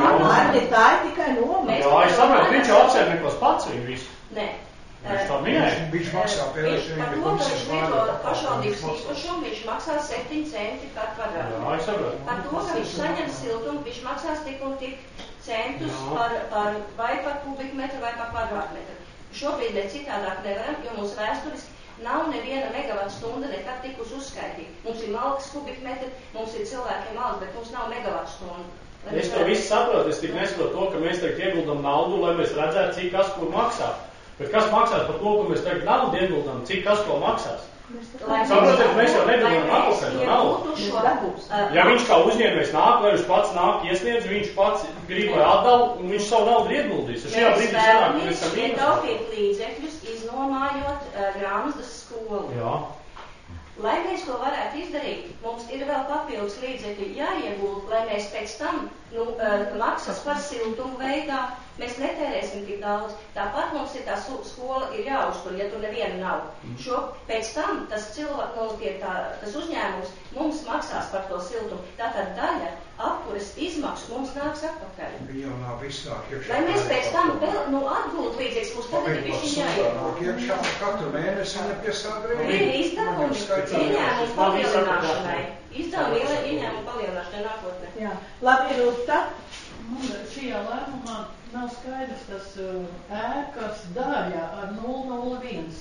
Tā ir tikai noma. Jā, es saprotu, viņš jau apsaimniekos pats viņu visu. Nē. Viņš tā minēja. Viņš maksā pēdēšanu. Par to, ka viņš lieto pašvaldības īpašumu, viņš maksās septiņi centi par kvadrātmetru. Jā, es saprotu. Par to, ka viņš saņem siltumu, viņš maksās tik un tik centus par, par vai par kubikmetru vai par kvadrātmetru. Šobrīd mēs citādāk nevaram, jo mums vēsturiski nav neviena megavatu stunda nekad tikus uzskaitīta. Mums ir malkas kubikmetri, mums ir cilvēkiem malkas, bet mums nav megavatu stunda. Es to visu saprotu, es tik nesaprotu to, ka mēs tagad ieguldam naudu, lai mēs redzētu, cik kas kur maksā. Bet kas maksās par to, ka mēs tagad naudu ieguldam, cik kas ko maksās? Saprotiet, mēs jau nedomājam atpakaļ no naudu. Ja viņš kā uzņēmējs nāk, vai viņš pats nāk iesniedz, viņš pats grib vai atdala, un viņš savu naudu ieguldīs. Šajā brīdī sanāk, ka mēs esam mīnus. Ietaupīt līdzekļus, iznomājot uh, Grāmazdas skolu. Jā. Lai mēs to varētu izdarīt, mums ir vēl papildus līdzekļi jāiegūt, lai mēs pēc tam nu, uh, maksas par siltumu veidā, mēs netērēsim tik daudz. Tāpat mums ir tā skola ir jāuztur, ja tur neviena nav. Mm. Šo, pēc tam tas cilvēks, nu, tie tā, tas uzņēmums mums maksās par to siltumu. Tātad daļa apkures izmaksu mums nāks atpakaļ. Viņa nav viss nāk iekšā. Lai mēs pēc tam vēl, nu, atgūt līdzekļus, mums tagad ir viši jāiegūt. Iekšā katru mēnesi viņa piestāda rēķinu. Ir izdevumi ieņēmumu palielināšanai. Izdevumi ieņēmumu palielināšanai nākotnē. Jā. Labi, Rūta. Man šajā lēmumā nav skaidrs tas uh, ēkas daļa ar nulle nulle viens.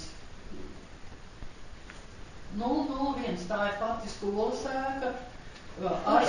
nulle nulle viens, tā ir pati skolas ēka. Ar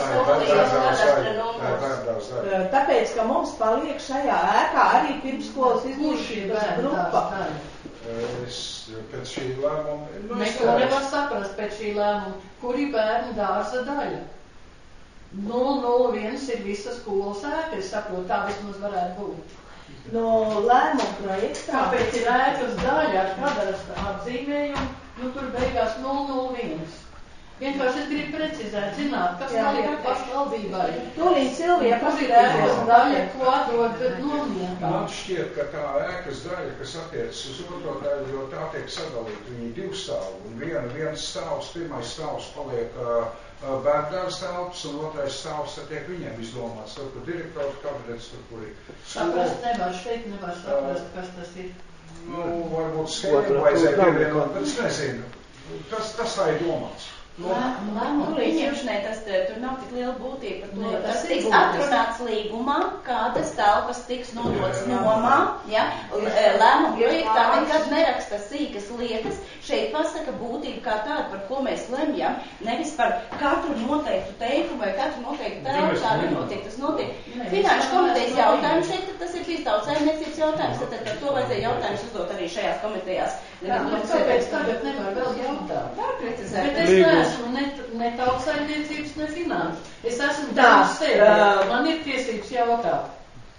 Tāpēc, ka mums paliek šajā ēkā arī pirmsskolas izglītības grupa. Es pēc šī lēmuma... Mēs to nevar saprast pēc šī lēmuma. Kur ir bērnu dārza daļa? nulle nulle viens ir visa skolas ēka, es saprotu, tā vismaz varētu būt. No lēmuma projektā. Kāpēc ir ēkas daļa ar kadastru apzīmējumu, nu tur beigās nulle nulle viens. Vienkārši es gribu precizēt, zināt, kas paliek pašvaldībai. Tūlīt Silvija kas ir ēkas daļa, ko atdod nomniekā. Man šķiet, ka tā ēkas daļa, kas attiecas uz otro daļu, jo tā tiek sadalīta, viņi ir divi stāvi. Un viena, viens stāvs, pirmais stāvs paliek uh, bērndārs telpas, un otrais stāvs tiek viņiem izdomāts. Tur, kur direktors kabinets, tur, kur ir skola. Saprast nevar, šeit nevar saprast, kas tas ir. Nu, varbūt skēju vajadzēja pievienot, bet es nezinu. Tas, tas tā ir domāts. Lēmumu pieņemšanai tas tur nav tik liela būtība par to. Ne, tas tiks atrunāts līgumā, kādas telpas tiks nodotas nomā, ja? Lēmumu projektā nekad neraksta sīkas lietas. Šeit pasaka būtība kā tāda, par ko mēs lemjam, nevis par katru noteiktu teikumu vai katru noteiktu telpu, tā nenotiek. Tas notiek. Finanšu komitejas jautājums šeit, tas ir bijis tautsājumniecības jautājums, tad par to vajadzēja jautājums uzdot arī šajās komitejās. Kāpēc tagad nevar vēl jautāt? Var precizēt. Bet es neesmu ne, ne tautsaimniecības, ne finanšu. Es esmu daudz sevi. Uh, man ir tiesības jautāt.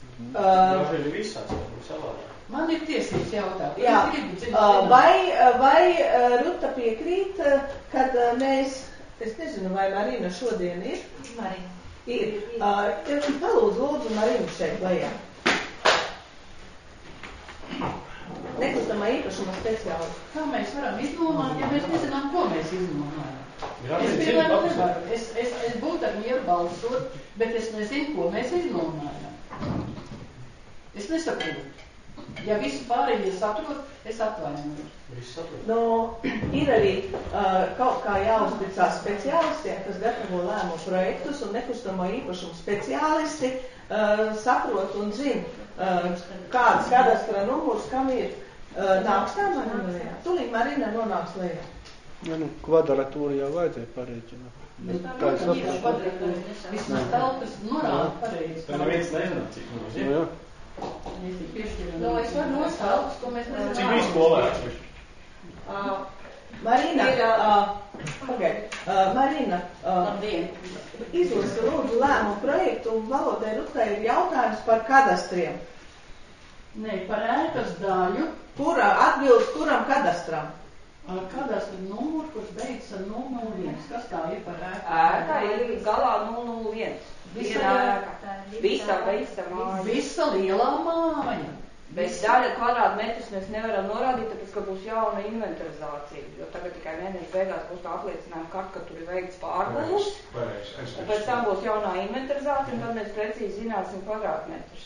Uh, man ir tiesības jautāt. Jā. Uh, vai vai uh, Ruta piekrīt, uh, kad uh, mēs, es nezinu, vai Marina šodien ir? Marina. Ir. Uh, palūdzu, lūdzu Marinu šeit lejā. nekustamā īpašuma speciālisti. Kā mēs varam izdomāt, ja mēs nezinām, ko mēs izdomājam? Jā, Es, mēs piemēram, zinām, nevaru. Es, es, es būtu ar mieru balsot, bet es nezinu, ko mēs izdomājam. Es nesaprotu. Ja visi pārējie saprot, es atvainojos. Nu, ir arī uh, kaut kā jāuzticās speciālistiem, kas gatavo lēmumu projektus, un nekustamo īpašumu speciālisti uh, saprot un zina, uh, kādas kadastra numurs, kam ir. Uh, nāks tā Marina lejā? Tūlīt Marina nonāks lejā. Ja, nu, kvadratūru jau vajadzēja parēķināt. Tā ir saprotama. Vismaz telpas norāda pareizi. Tā neviens nezina, cik mums ir. Nu, jā. No, es varu nosaukt, ko mēs nezinām. Cik bija skolēns? Uh, Marina, Ir, uh, pagaid, uh, Marina, uh, Labdien. izlasa lūdzu lēmumu projektu, un Valodai Rutai ir jautājums par kadastriem. Nē, par ēkas daļu. Kura atbilst kuram kadastram? Kadastra numuru, kurš beidzas ar nulle nulle viens. Kas tā ir par ēku? Ēka ir galā nulle nulle viens. Visa Ir ēka. Visa, visa māja. Visa lielā māja. Bet daļa kvadrātmetrus mēs nevaram norādīt, tāpēc, ka būs jauna inventarizācija. Jo tagad tikai mēneša beigās būs tā apliecinājuma karta, ka tur ir veikts pārbūves. Un pēc tam būs jaunā inventarizācija, un tad mēs precīzi zināsim kvadrātmetrus.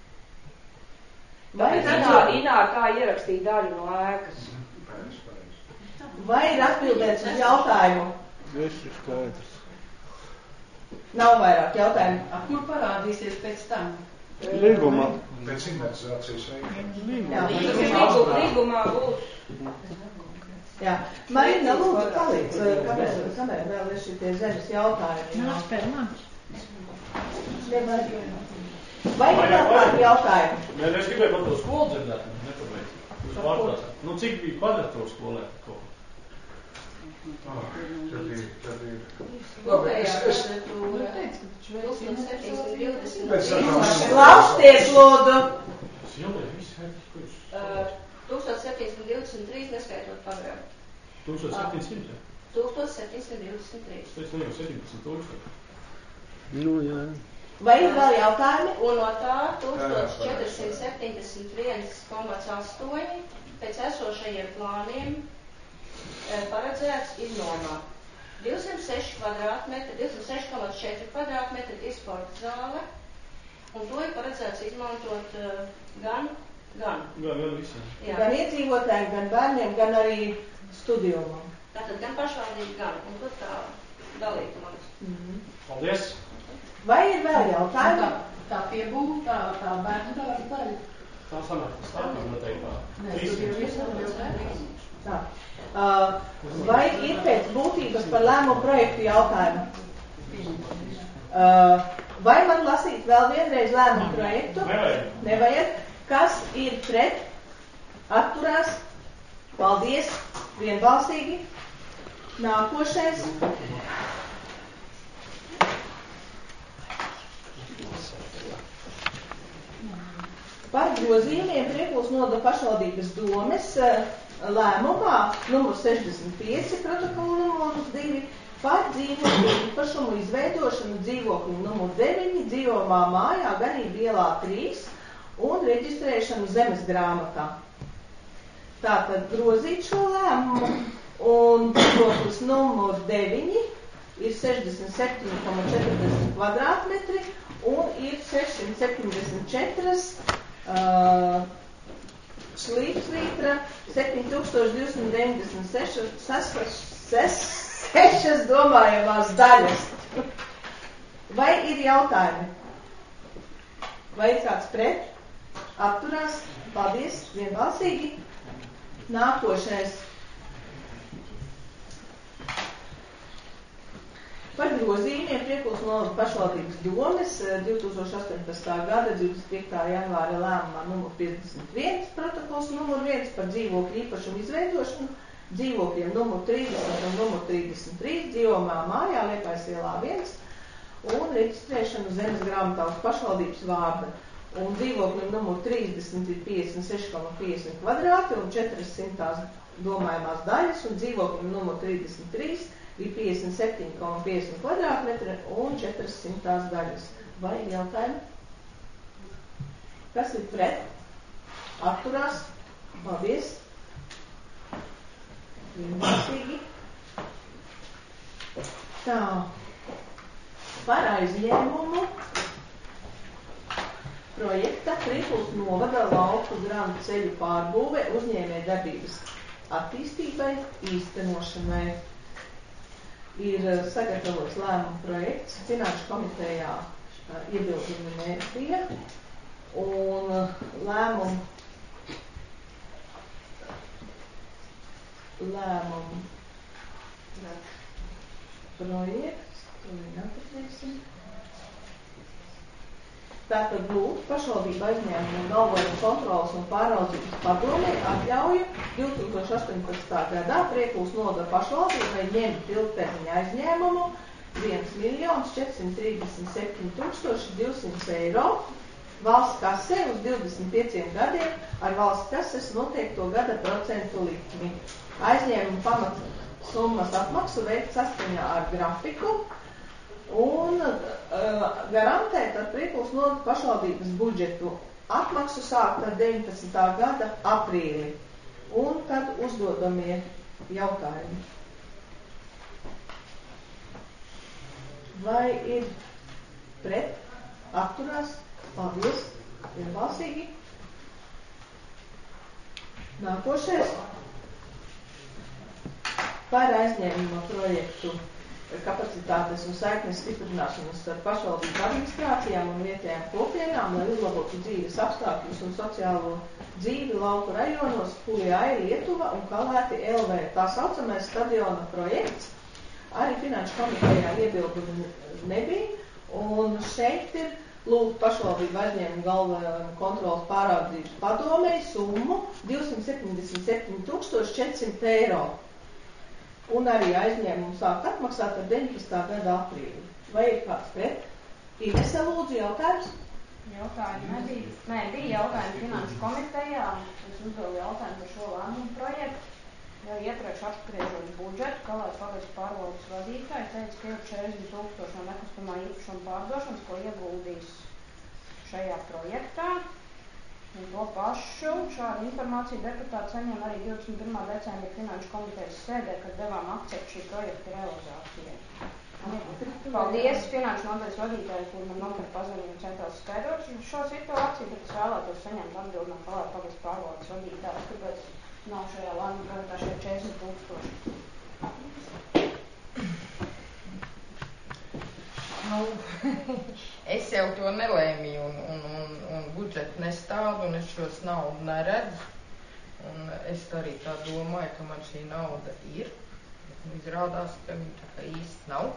Vai Tāpēc ir Inār, atbild- Inār kā ierakstīt daļu no ēkas. vai ir atbildēts uz jautājumu? Viss ir skaidrs. Nav vairāk jautājumu. A, kur parādīsies pēc tam? Līgumā. Pēc inventarizācijas veikta. Jā. Līgu- Līgumā būs. Jā. Marina, lūdzu, palīdz, kamēr, kamēr vēl ir šitie zemes jautājumi. Nāc pēc manis. Vai ir vēl kādi jautājumi? Nē, es gribēju par to skolu dzirdēt, nepabeidz. Jūs pārstāstāt. Nu, cik bija kvadratūra skolē? Kaut? Ah, tad ir, tad ir. Kopējā es, es, kvadratūra tūkstoš septiņsimt divdesmit Pēc tam trīs. mēs- Klausties, lūdzu. Es jau lai visu hektu, ko jūs? Uh, tūkstoš septiņsimt divdesmit trīs, neskaitot pagrābu. tūkstoš septiņsimt, jā? tūkstoš septiņsimt divdesmit trīs. Es nezinu, septiņpadsmit tūkstoši. Nu, jā. Vai ir vēl jautājumi? Un no tā tūkstoš četrsimt septiņdesmit viens komats astoņi pēc esošajiem plāniem e, paredzēts iznomā. divsimt seši kvadrātmetri, divsimt seši komats četri kvadrātmetri ir sporta zāle, un to ir paredzēts izmantot uh, gan, gan. Gan, gan visiem. Jā. Gan iedzīvotājiem, gan bērniem, gan arī studijumam. Tātad gan pašvaldība, gan, un tur tā dalīta mums. Mhm. Paldies! Vai ir vēl Tā, jautājumi? tā piebūva, tā, tā bērnu dārza daļa. Tā sanāk, tas tā kā noteikti tā. Nē, tur jau Trīsdesmit. viss Tā. Uh, vai ir pēc būtības par lēmumu projektu jautājumu? Uh, vai man lasīt vēl vienreiz lēmumu projektu? Nevajag. Nevajag. Kas ir pret? Atturās? Paldies. Vienbalsīgi. Nākošais. Par grozījumiem Priekulas novada pašvaldības domes eh, lēmumā numur sešdesmit pieci protokola numurs divi par dzīvokļu īpašumu izveidošanu dzīvokļu numur deviņi dzīvojamā mājā Ganību ielā trīs un reģistrēšanu zemes grāmatā. Tātad grozīt šo lēmumu un dzīvoklis numur deviņi ir sešdesmit septiņi komats četrdesmit kvadrātmetri un ir sešsimt septiņdesmit četras Uh, slīpsvītra septiņi tūkstoši divsimt deviņdesmit sešas domājamās daļas. Vai ir jautājumi? Vai ir kāds pret? Atturās? Paldies, vienbalsīgi. Nākošais. Par grozījumiem Priekulas novada pašvaldības domes divi tūkstoši astoņpadsmitā gada divdesmit piektā janvāra lēmumā numur piecdesmit viens protokols numur viens par dzīvokļu īpašumu izveidošanu dzīvokļiem numur trīsdesmit un numur trīsdesmit trīs dzīvojamā mājā Liepājas ielā viens un reģistrēšanu zemes grāmatā uz pašvaldības vārda. Un dzīvokļiem numur trīsdesmit ir piecdesmit seši komats piecdesmit kvadrāti un četras domājamās daļas un dzīvokļiem numur trīsdesmit trīs ir piecdesmit septiņi komats piecdesmit kvadrātmetri un četras daļas. Vai jautājumi? Kas ir pret? Atturās? Paldies. Vienbalsīgi. Tā. Par aizņēmumu projekta Kripuls novada lauku grandu ceļu pārbūve uzņēmē darbības attīstībai, īstenošanai. Ir sagatavots lēmuma projekts, Finanšu komitejā iebildumi nebija, un lēmumu lēmumu projekts, to viņi atradīsim. Tātad lūk, pašvaldība aizņēmuma un galvojuma kontrolas un pāraudzības padomē atļauju divi tūkstoši astoņpadsmitā gadā Priekulas novada pašvaldībai ņemt ilgtermiņa aizņēmumu viens miljons četri simti trīsdesmit septiņi tūkstoši divsimt eiro valsts kasē uz divdesmit pieciem gadiem ar valsts kases noteikto gada procentu likmi. Aizņēmuma pamata summas apmaksu veikt saskaņā ar grafiku un uh, garantēt ar Priekulas novada pašvaldības budžetu. Atmaksu sākt ar deviņpadsmitā gada aprīli. Un tad uzdodamie jautājumi. Vai ir pret? Atturās? Paldies. Vienbalsīgi. Nākošais. Par aizņēmuma projektu kapacitātes un saiknes stiprināšanas ar pašvaldību administrācijām un vietējām kopienām, lai uzlabotu dzīves apstākļus un sociālo dzīvi lauku rajonos Puljai, Lietuva un Kalēti L V. Tā saucamais stadiona projekts. Arī Finanšu komitejā iebildumi nebija, un šeit ir lūgt pašvaldību aizņēmumu galvojuma kontrolas pāraudzības padomei summu divsimt septiņdesmit septiņi tūkstoši četri simti eiro. Un arī aizņēmumu sākt atmaksāt ar deviņpadsmitā gada aprīli. Vai ir kāds pret? Inese, lūdzu, jautājums? Jautājumi nebija. Nē, bija jautājumi Finanšu komitejā. Es uzdevu jautājumu par šo lēmumu projektu. Jau iepriekš apspriežot budžetu, Kalētas pagasts pārvaldes vadītāji teica, ka ir četrdesmit tūkstoši no nekustamā īpašuma pārdošanas, ko ieguldīs šajā projektā. Un to pašu šādu informāciju deputāti saņem arī divdesmit pirmā decembra Finanšu komitejas sēdē, kad devām akceptu šī projekta realizācijai. Paldies Finanšu nodaļas vadītāji, kur man nopietni paziņoja un centās skaidrot šo situāciju, bet es vēlētos saņemt atbildi no Kalētas pagasts pārvaldes vadītājas, kāpēc nav šajā lēmuma projektā šie četrdesmit tūkstoši. Nu, es jau to nelēmīju un, un, un, un budžetu nestādu un es šos naudu neredzu. Un es arī tā domāju, ka man šī nauda ir. Izrādās, ka viņa tā kā īsti nav.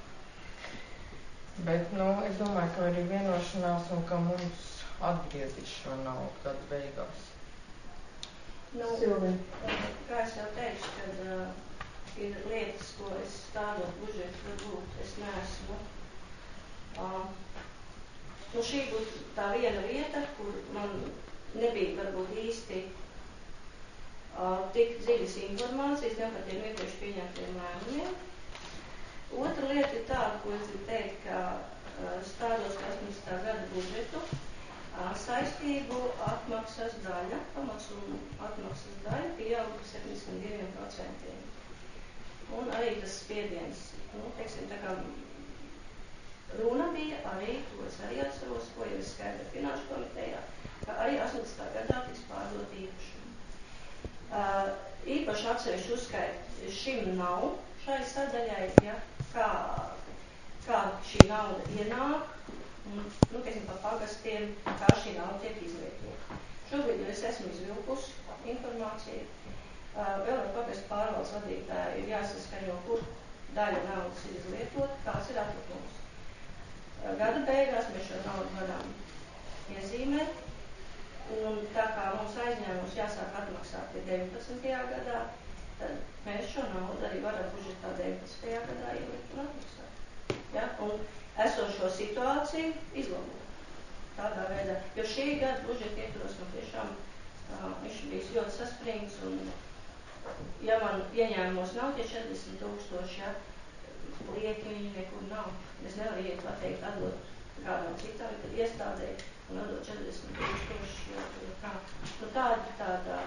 Bet, nu, es domāju, ka arī vienošanās un ka mums atgriezīs šo naudu gadu beigās. Nu, kā es jau teicu, kad uh, ir lietas, ko es stādot budžetu, varbūt es neesmu. Uh, nu šī būtu tā viena vieta, kur man nebija varbūt īsti uh, tik dziļas informācijas, gan par tiem iepriekš pieņemtiem lēmumiem. Otra lieta ir tāda, ko es gribu teikt, ka uh, stādos astoņdesmitā gada budžetu, uh, saistību atmaksas daļa, pamaksu atmaksas daļa pieauga septiņdesmit divi procenti. Un arī tas spiediens, nu, teiksim, tā kā runa bija arī, to es arī atceros, ko jau es skaidru Finanšu komitejā, ka arī astoņdesmitā gadā tiks pārdot īpašumu. Uh, īpaši atsevišķi uzskait šim nav šai sadaļai, ja, kā, kā šī nauda ienāk, un, nu, teiksim, pa pagastiem, kā šī nauda tiek izlietota. Šobrīd es esmu izvilkusi informāciju. Uh, vēl ar pagastu pārvaldes vadītāju ir jāsaskaņo, kur daļa naudas ir izlietot, kāds ir atlikums. Uh, gada beigās mēs šo naudu varam iezīmēt, un tā kā mums aizņēmums jāsāk atmaksāt pie deviņpadsmitajā gadā, tad mēs šo naudu arī varam budžetā deviņpadsmitajā gadā ielikt un atmaksāt. Ja? Un esošo situāciju izlabot tādā veidā, jo šī gada budžeta ietvaros man tiešām uh, viņš bijis ļoti saspringts, un ja man ieņēmumos nav tie četrdesmit tūkstoši, ja, lieki viņi nekur nav. Es nevaru iet pateikt, atdot kādam citam, tad iestādē un atdot četrdesmit tūkstoši, jā, kā. Nu, tāda, tāda,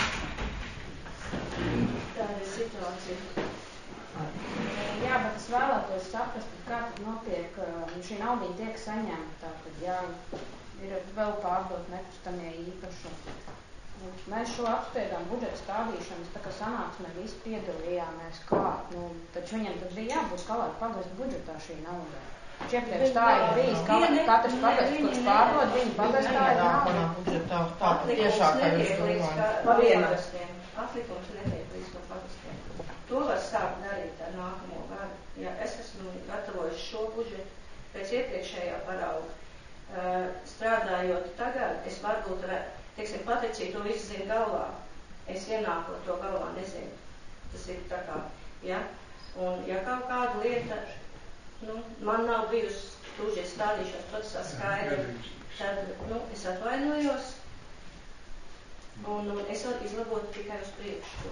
tāda ir situācija. Jā, bet es vēlētos saprast, kā tad notiek, šī naudiņa tiek saņemta, tātad, jā, ir vēl pārdot nekustamie īpašumi. Mēs šo apspriedām budžeta stādīšanas, tā kā sanāksmē visi piedalījāmies klāt, nu, taču viņam tad bija jābūt kalēt pagastu budžetā šī nauda. Iepriekš tā ir bijis, katrs pagasts, kurš pārdod, viņa pagastā ir nauda. Budžetā tā tiešāk, ka jūs domājat. Pa vienastiem. Atlikums netiek līdz pa pagastiem. To var sākt darīt ar nākamo gadu. Ja es esmu gatavojis šo budžetu pēc iepriekšējā parauga. Uh, strādājot tagad, es varbūt, teiksim, Patricija to visu zinu galvā. Es ienākot to galvā nezinu. Tas ir tā kā, ja? Un ja kaut kāda lieta, nu, man nav bijusi tūžies stādīšanas procesā skaidri, tad, nu, es atvainojos un, un es varu izlabot tikai uz priekšu.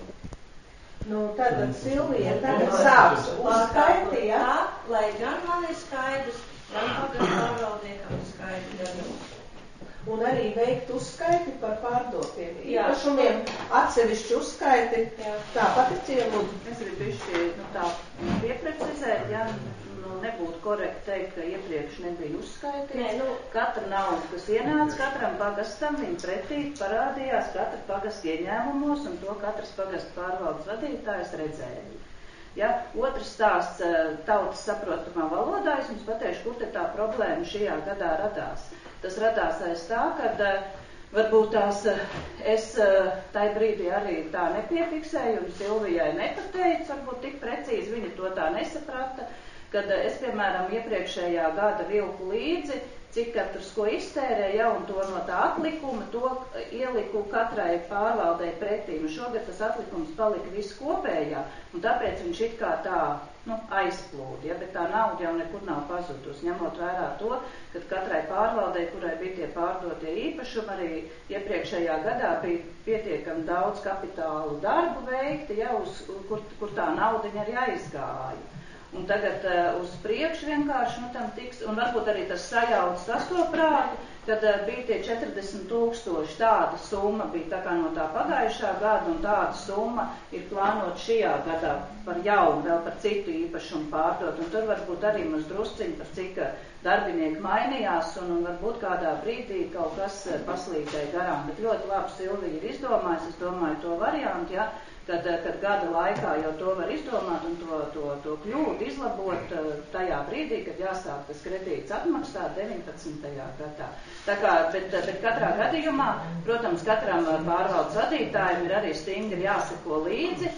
Nu, tagad Silvija, tagad sāks uzskaiti, ja? Tā, lai gan man ir skaidrs, gan pagastu pārvaldniekam ir skaidrs, gan jums. Un arī veikt uzskaiti par pārdotiem īpašumiem, atsevišķi uzskaiti. Jā. Tā, Patricija, lūdzu. Es gribu bišķi, nu, tā pieprecizēt, ja nu, nebūtu korekti teikt, ka iepriekš nebija uzskaitīts. Nē, nu, katra nauda, kas ienāca, katram pagastam, viņa pretī parādījās katra pagasta ieņēmumos, un to katrs pagasta pārvaldes vadītājs redzēja. Ja? Otrs stāsts tautas saprotamā valodā, es jums pateikšu, kur te tā problēma šajā gadā radās. Tas radās aiz tā, kad varbūt tās es tai brīdī arī tā nepiefiksēju un Silvijai nepateicu, varbūt tik precīzi viņa to tā nesaprata, kad es, piemēram, iepriekšējā gada vilku līdzi, cik katrs ko iztērē, ja, un to no tā atlikuma, to ieliku katrai pārvaldei pretī. Un šogad tas atlikums palika visu kopējā, un tāpēc viņš it kā tā, nu, aizplūda, ja, bet tā nauda jau nekur nav pazudus, ņemot vērā to, ka katrai pārvaldei, kurai bija tie pārdotie īpašumi, arī iepriekšējā gadā bija pietiekami daudz kapitālu darbu veikti, ja, uz, kur, kur tā naudiņa arī aizgāja. Un tagad uh, uz priekšu vienkārši, nu, tam tiks, un varbūt arī tas sajauc sastoprāti, kad uh, bija tie četrdesmit tūkstoši, tāda summa bija tā kā no tā pagājušā gada, un tāda summa ir plānot šajā gadā par jaunu, vēl par citu īpašumu pārdot, un tur varbūt arī maz drusciņi par cik darbinieki mainījās, un, un varbūt kādā brīdī kaut kas uh, paslīdēja garām, bet ļoti labi Silvija ir izdomājis, es domāju to variantu, ja, Kad, kad gada laikā jau to var izdomāt un to, to, to kļūdu izlabot tajā brīdī, kad jāsāk tas kredīts atmaksāt deviņpadsmitajā gadā. Tā kā, bet, bet katrā gadījumā, protams, katram pārvaldes vadītājiem ir arī stingri jāseko līdzi,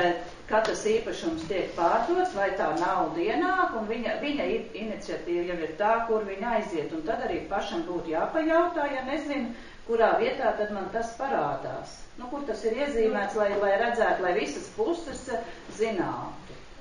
kad tas īpašums tiek pārdots, vai tā nauda ienāk, un viņa, viņa iniciatīva jau ir tā, kur viņa aiziet. Un tad arī pašam būtu jāpajautā, ja nezinu, kurā vietā tad man tas parādās. Nu, kur tas ir iezīmēts, lai, lai redzētu, lai visas puses zinātu.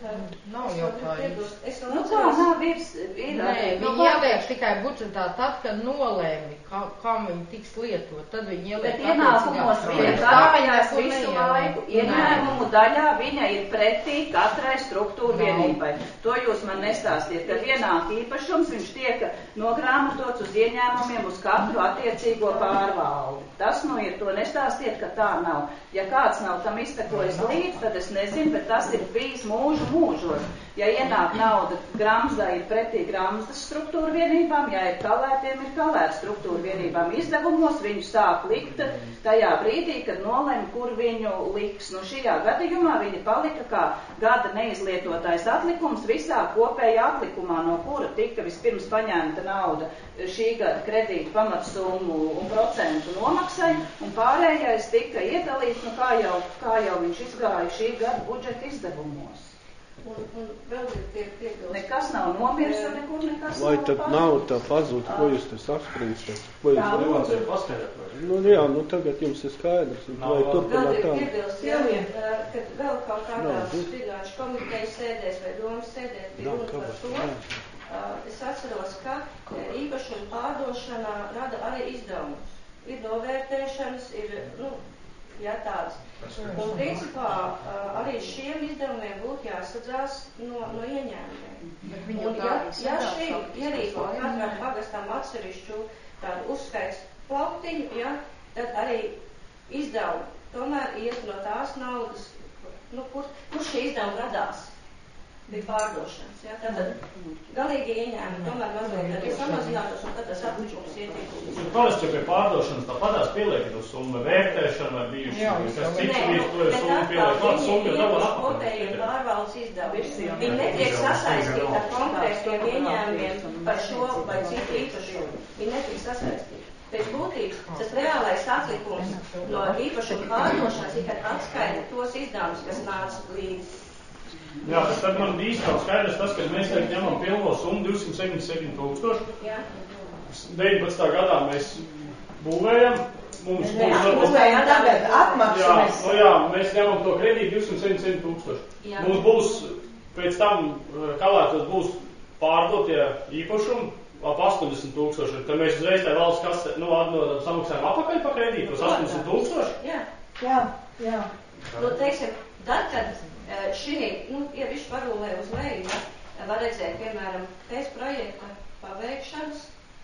Nav jau tā īsti. Nu, tā nav ir. ir Nē, viņi ieliek tikai budžetā tad, kad nolēmi, kā, kam viņi tiks lietot, tad viņi ieliek. Bet ienākumos viņa darbojās visu laiku. Ieņēmumu daļā viņa ir pretī katrai struktūra vienībai. To jūs man nestāstiet, kad ienāk īpašums, viņš tiek nogrāmatots uz ieņēmumiem uz katru attiecīgo pārvaldi. Tas nu ir, to nestāstiet, ka tā nav. Ja kāds nav tam iztekojis līdz, tad es nezinu, bet tas ir bijis mūžu mūžos. Ja ienāk nauda Gramzai ir pretī Gramzas struktūra vienībām, ja ir kalētiem, ir kalēt struktūra vienībām. Izdevumos viņu sāk likt tajā brīdī, kad nolem, kur viņu liks. Nu, šajā gadījumā viņa palika kā gada neizlietotais atlikums visā kopējā atlikumā, no kura tika vispirms paņemta nauda šī gada kredīta pamatsummu un procentu nomaksai, un pārējais tika iedalīts, nu kā jau, kā jau viņš izgāja šī gada budžeta izdevumos. Un, un vēl ir tie piebilst. Nekas nav nomirs un nekur nekas vai nav tad nav tā pazūd, ko jūs te apsprīstat? Ko jūs tā, nevajadzēja paskaidrot, vai? Nu, jā, nu tagad jums ir skaidrs. Vai turpināt tā? Vēl ir piebilst, ja, kad vēl kaut kādās finanšu komitejas sēdēs vai domas sēdēs bija runa par to. Es atceros, ka īpašuma pārdošanā rada arī izdevumus. Ir novērtēšanas, ir, nu, jā, tāds. Un, principā, arī šiem izdevumiem būtu jāsadzās no, no ieņēmumiem. Un, ja, ja šī ierīko katram pagastam atsevišķu tādu uzskaits plauktiņu, ja, tad arī izdevumi tomēr iet no tās naudas, nu, kur, kur šī izdevuma radās. Bija pārdošanas, ja, tātad galīgi ieņēmumi tomēr mazliet arī samazinātos, un tad tas atlikums ietīkums. Parasti, ja pie pārdošanas tāpatās pieliek to summu vērtēšanu vai bijuši, kas cits bijis, to ir summu pieliek, kāda summa jau dabā atpakaļ. Kopējiem pārvaldes izdevumi. Viņi netiek sasaistīti ar konkrētiem ieņēmumiem par šo vai citu īpašumu. Viņi netiek sasaistīti. Pēc būtības tas reālais atlikums no īpašuma pārdošanas tikai atskaita tos izdevumus, kas nāca līdz. Jā, tas tad man bija īsti skaidrs tas, ka mēs tagad ņemam pilno summu divsimt septiņdesmit septiņi tūkstoši. Jā. deviņpadsmitā gadā mēs būvējam. Mums jā, būs būvējam tagad atmaksu. Jā, no jā, mēs ņemam to kredītu divsimt septiņdesmit septiņi tūkstoši. Jā. Mums būs, pēc tam, kalētos būs pārdotie īpašumi ap astoņdesmit tūkstoši. Tad mēs uzreiz tā valsts kasē, nu, atdodam samaksājam apakaļ pa kredītu, uz astoņdesmit tūkstoši. Jā. Jā, jā. Nu, teiksim, tad, kad šī, nu, ja viņš parūlē uz leju, ja, var redzēt, piemēram, pēc projekta paveikšanas,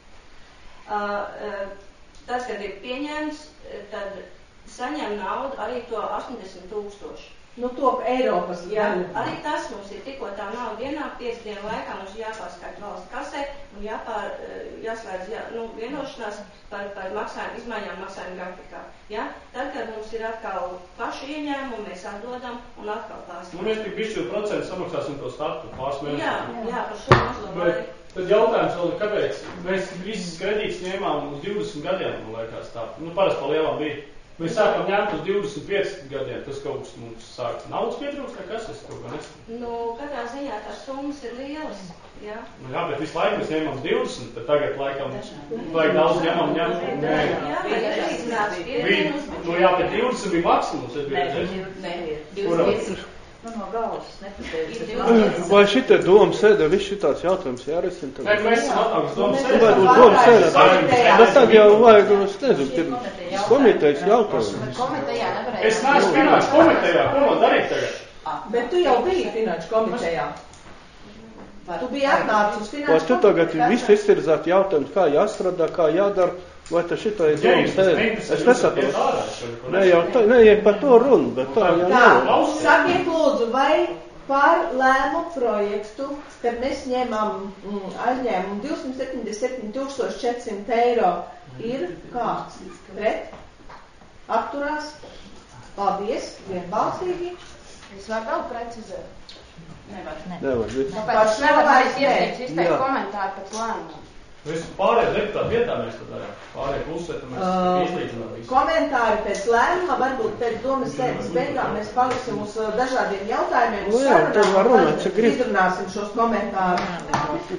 tas, kad ir pieņēmts, tad saņem naudu arī to astoņdesmit tūkstoši. Nu, to Eiropas. Jā, arī tas mums ir tikko tā nauda ienāk, pieci dienu laikā mums jāpārskait valsts kasē un jāpār, jāslēdz, jā, nu, vienošanās par, par maksājumu, izmaiņām maksājumu grafikā. Ja? Tad, kad mums ir atkal paši ieņēmumi, mēs atdodam un atkal tās. Nu, mēs tik bišķi procentu samaksāsim to startu pāris mēnešus. Jā, jā, par šo mazo laiku. Tad jautājums vēl ir, kāpēc mēs visas kredītas ņēmām uz divdesmit gadiem, man liekas tā. Nu, parasti pa lielām bija. Mēs sākam ņemt uz divdesmit pieci gadiem, tas kaut kas mums sāk naudas pietrūks, vai kas es kaut kā nesmu? Nu, katrā ziņā tās summas ir lielas, jā. Nu, jā, bet visu laiku mēs ņemam uz divdesmit, bet tagad laikam, vajag daudz ņemam, ņemam. Nē, jā, bet reizinās bija. Nu, jā, bet divdesmit bija maksimums, es biju redzējis. Nē, divdesmit. Nu, no galvas nepateicu. Vai šitie doma sēdē, viss šitāds jautājums jārisina? Nē, mēs esam atnāks doma sēdē. Vai uz doma sēdē? Bet tad jau vajag, es nezinu, ir komitejas jautājums. Komitejā nevarēja. Es neesmu finanšu komitejā, ko man darīt tagad? Bet tu jau biji finanšu komitejā. Tu biji atnācis uz finanšu komitejā. Vai tu tagad visu iztirzāt jautājumu, kā jāstrādā, kā jādara? Vai tas šitā ir doma sēde? Es nesaprotu. Nē, jau tā, nē, ja par to runa, bet tā jau nav. Sakiet lūdzu, vai par lēmu projektu, kad mēs ņemam mm, aizņēmumu divsimt septiņdesmit septiņi tūkstoši četrsimt eiro, ir kāds pret? Atturās? Paldies, vienbalsīgi. Es varu vēl precizēt. Nevar. Nevar, viss. Tāpēc nevar arī iesniegt izteikt komentāru pēc lēmumu. Visu pārējā deputātu vietā mēs tad darām. Pārējā pusē, tad mēs uh, izlīdzinām visu. Komentāri pēc lēmuma, varbūt pēc domas sēdes beigām mēs paliksim uz dažādiem jautājumiem. Nu jā, tad var runāt, cik grib. Izrunāsim šos komentārus.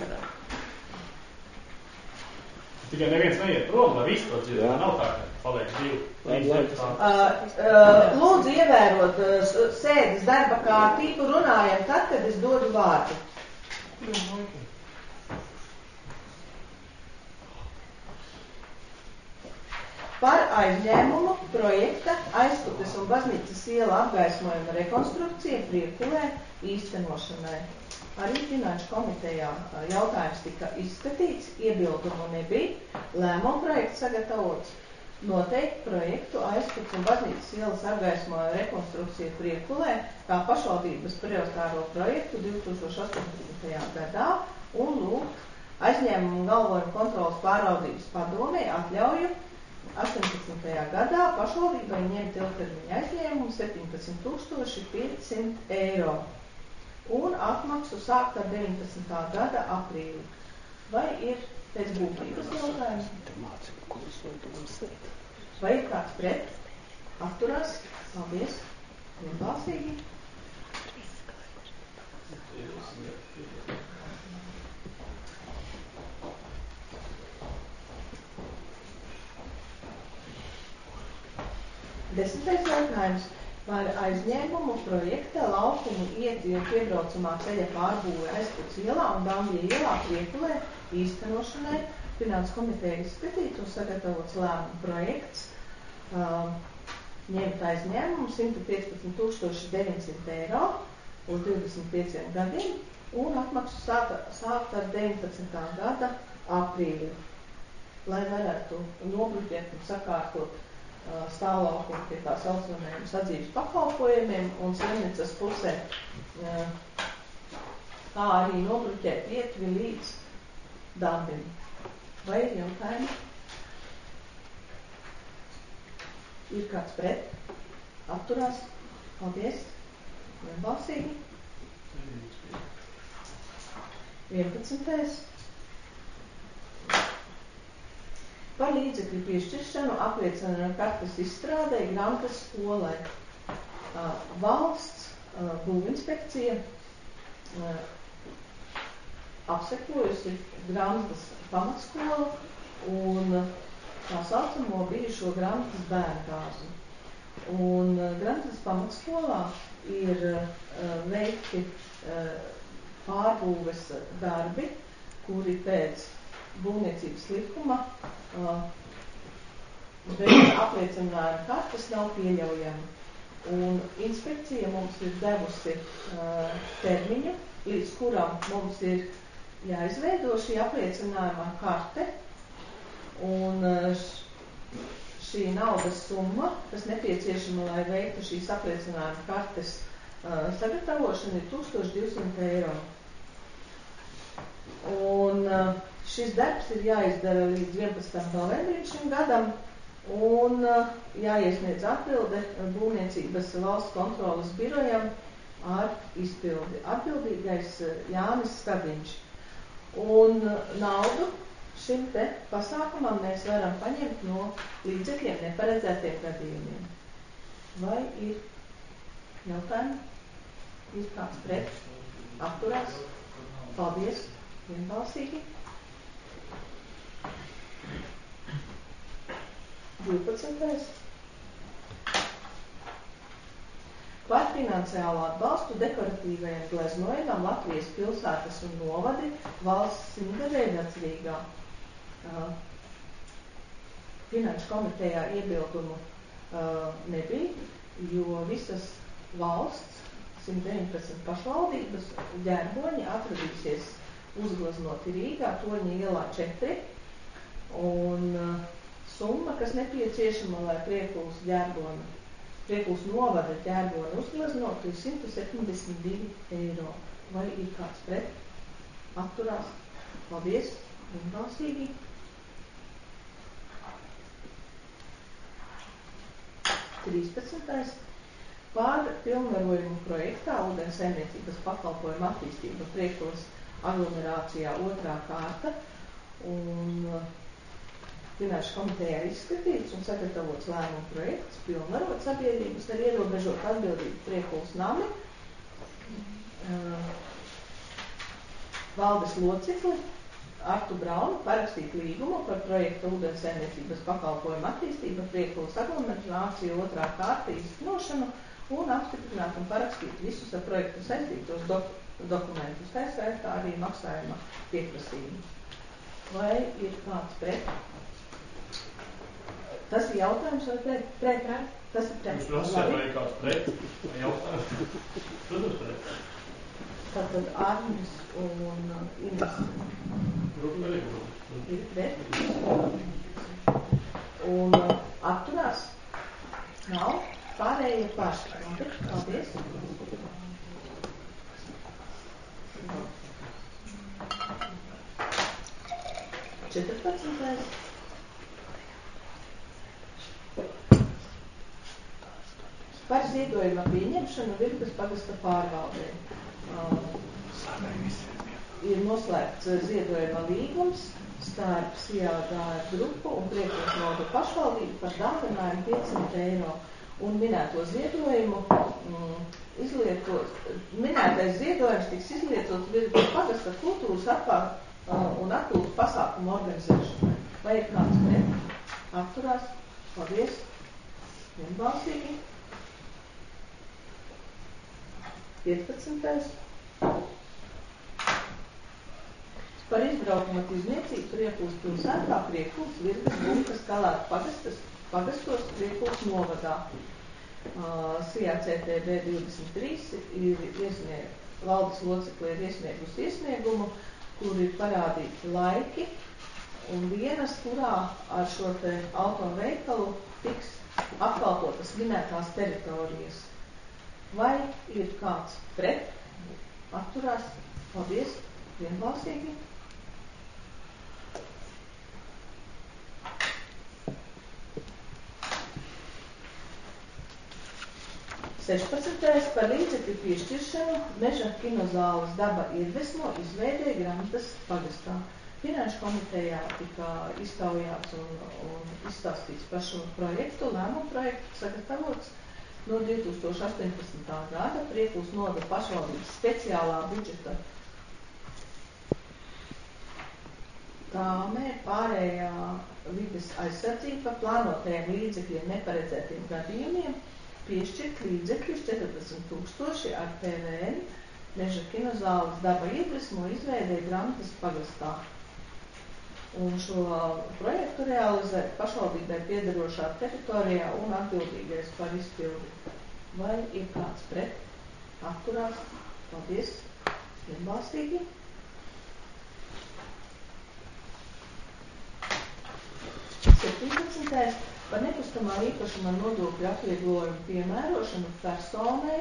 Tikai neviens neiet prom, lai visu to dzirdētu. Nav tā, ka paliek divi. Uh, uh, lūdzu ievērot uh, sēdes darba kārtību, runājam tad, kad es dodu vārdu. Par aizņēmumu projekta Aizputes un baznīcas iela apgaismojuma rekonstrukcija Priepulē īstenošanai. Arī finanšu komitejā jautājums tika izskatīts, iebildumu nebija, lēmuma projekts sagatavots. Noteikt projektu Aizputes un baznīcas ielas apgaismojuma rekonstrukcija Priepulē kā pašvaldības prioritāro projektu divi tūkstoši astoņpadsmitajā gadā un lūgt aizņēmumu galvojumu kontrolas pārvaldības padomei atļauju astoņpadsmitajā gadā pašvaldībai ņemt ilgtermiņa aizņēmumu septiņpadsmit tūkstoši piecsimt eiro un atmaksu sākt ar deviņpadsmitā gada aprīli. Vai ir pēc būtības jautājums? Vai ir kāds pret? Atturās? Paldies. Vienbalsīgi. Desmitais jautājums par aizņēmumu projekta laukumu ietieru piebraucamā ceļa pārbūve Aizputes ielā un Dambija ielā Priepulē īstenošanai. Finansu komiteja izskatīts un sagatavots lēmuma projekts. Uh, ņemt aizņēmumu simt piecpadsmit tūkstoši deviņsimt eiro uz divdesmit pieciem gadiem un atmaksu sākt, sākt ar deviņpadsmitā gada aprīli. lai varētu nobruķēt un sakārtot uh, stāvlaukumu pie tā saucamajiem sadzīves pakalpojumiem un slimnīcas pusē, uh, kā arī nobruķēt ietvi līdz dambim. Vai ir jautājumi? Ir kāds pret? Atturās? Paldies! Vienbalsīgi. vienpadsmitais. Par līdzekļu piešķiršanu apliecinājumu kartes izstrādē Grantas skolai. Uh, valsts uh, būvinspekcija uh, apsekojusi Grantas pamatskolu un uh, tā saucamo bijušo Grantas bērngāzi. Un uh, Grantas pamatskolā ir uh, veikti uh, pārbūves darbi, kuri pēc būvniecības likuma uh, veids apliecinājuma kartes nav pieļaujama. Un inspekcija mums ir devusi uh, termiņu, līdz kuram mums ir jāizveido šī apliecinājuma karte. Un uh, šī naudas summa, kas nepieciešama, lai veiktu šīs apliecinājuma kartes uh, sagatavošana, ir tūkstoš divsimt eiro. Un uh, šis darbs ir jāizdara līdz vienpadsmitam novembrim šim gadam un uh, jāiesniedz atbilde būvniecības valsts kontrolas birojam ar izpildi. Atbildīgais uh, Jānis Stadiņš. Un uh, naudu šim te pasākumam mēs varam paņemt no līdzekļiem neparedzētiem gadījumiem. Vai ir jautājumi? Ir kāds pret? Atturās? Paldies! Vienbalsīgi. divpadsmitais. Par finansiālu atbalstu dekoratīvajam gleznojumam Latvijas pilsētas un novadi valsts simtgadēļas Rīgā. Uh, Finanšu komitejā iebildumu uh, nebija, jo visas valsts simt deviņpadsmit pašvaldības ģerboņi atradīsies uzgleznoti Rīgā, Toņa ielā četri, un uh, summa, kas nepieciešama, lai Priekulas ģerboni, Priekulas novada ģerboni uzgleznotu, ir simt septiņdesmit divi eiro. Vai ir kāds pret? Atturās? Paldies! Vienbalsīgi! trīspadsmitais. Pār pilnvarojumu projektā ūdens saimniecības pakalpojumu attīstība Priekulas aglomerācijā otrā kārta un Finanšu komitejā izskatīts un sagatavots lēmumu projekts, pilnvarot sabiedrības ar ierobežot atbildību Priekulas nami, uh, valdes locekli Artu Braunu parakstīt līgumu par projektu ūdens saimniecības pakalpojumu attīstību Priekulas aglomerāciju otrā kārta īstenošanu un apstiprināt un parakstīt visus ar projektu saistītos dok dokumentus, tā skaitā arī maksājuma pieprasījumu. Vai ir kāds pret? Tas ir jautājums vai pret? Pret, pret. Tas ir pret. Jūs prasījāt, vai ir kāds pret? Vai jautājums? Protams pret. Tātad Arnis un Ines. Ir pret. Un atturās? Nav. Pārējie paši. Labi, paldies. četrpadsmitais. Par ziedojuma pieņemšanu Virgas pagasta pārvaldē. Uh, ir noslēgts ziedojuma līgums starp S I A D A R grupu un Priekulas novada pašvaldību par dāvinājumu piecsimt eiro. Un minēto ziedojumu mm, izlietot, minētais ziedojums tiks izlietots Virgas pagasta kultūras apā uh, un atpūtas pasākumu organizēšanai. Vai ir kāds pret? Atturās? Paldies! Vienbalsīgi. piecpadsmitais. Par izbraukuma tirdzniecību Priekulas pilsētā Priekulas Virgas Buļkas Kalētu pagastas pagastos Priekulas novadā. Uh, S I A C T B divdesmit trīs ir iesniegt, valdes locekli ir iesniegus iesniegumu, kur ir parādīti laiki un vienas, kurā ar šo te autoveikalu tiks apkalpotas minētās teritorijas. Vai ir kāds pret? Atturās? Paldies! Vienbalsīgi! sešpadsmitais par līdzekļu piešķiršanu Meža kinozāles Daba iedvesmo izveidē Grantas pagastā. Finanšu komitejā tika iztaujāts un, un izstāstīts par šo projektu, lēmumu projektu sagatavots no divi tūkstoši astoņpadsmitā gada Priekulas novada pašvaldības speciālā budžeta tāmē pārējā vides aizsardzība plānotajiem līdzekļiem neparedzētiem gadījumiem piešķirt līdzekļus četrdesmit tūkstoši ar P V N Meža kinozāles Daba iedvesmo izveidē Grantas pagastā. Un šo projektu realizē pašvaldībai piederošā teritorijā un atbildīgais par izpildi. Vai ir kāds pret? Atturās? Paldies! Vienbalstīgi! septiņpadsmitais par nekustamā īpašuma nodokļu atvieglojumu piemērošanu personai.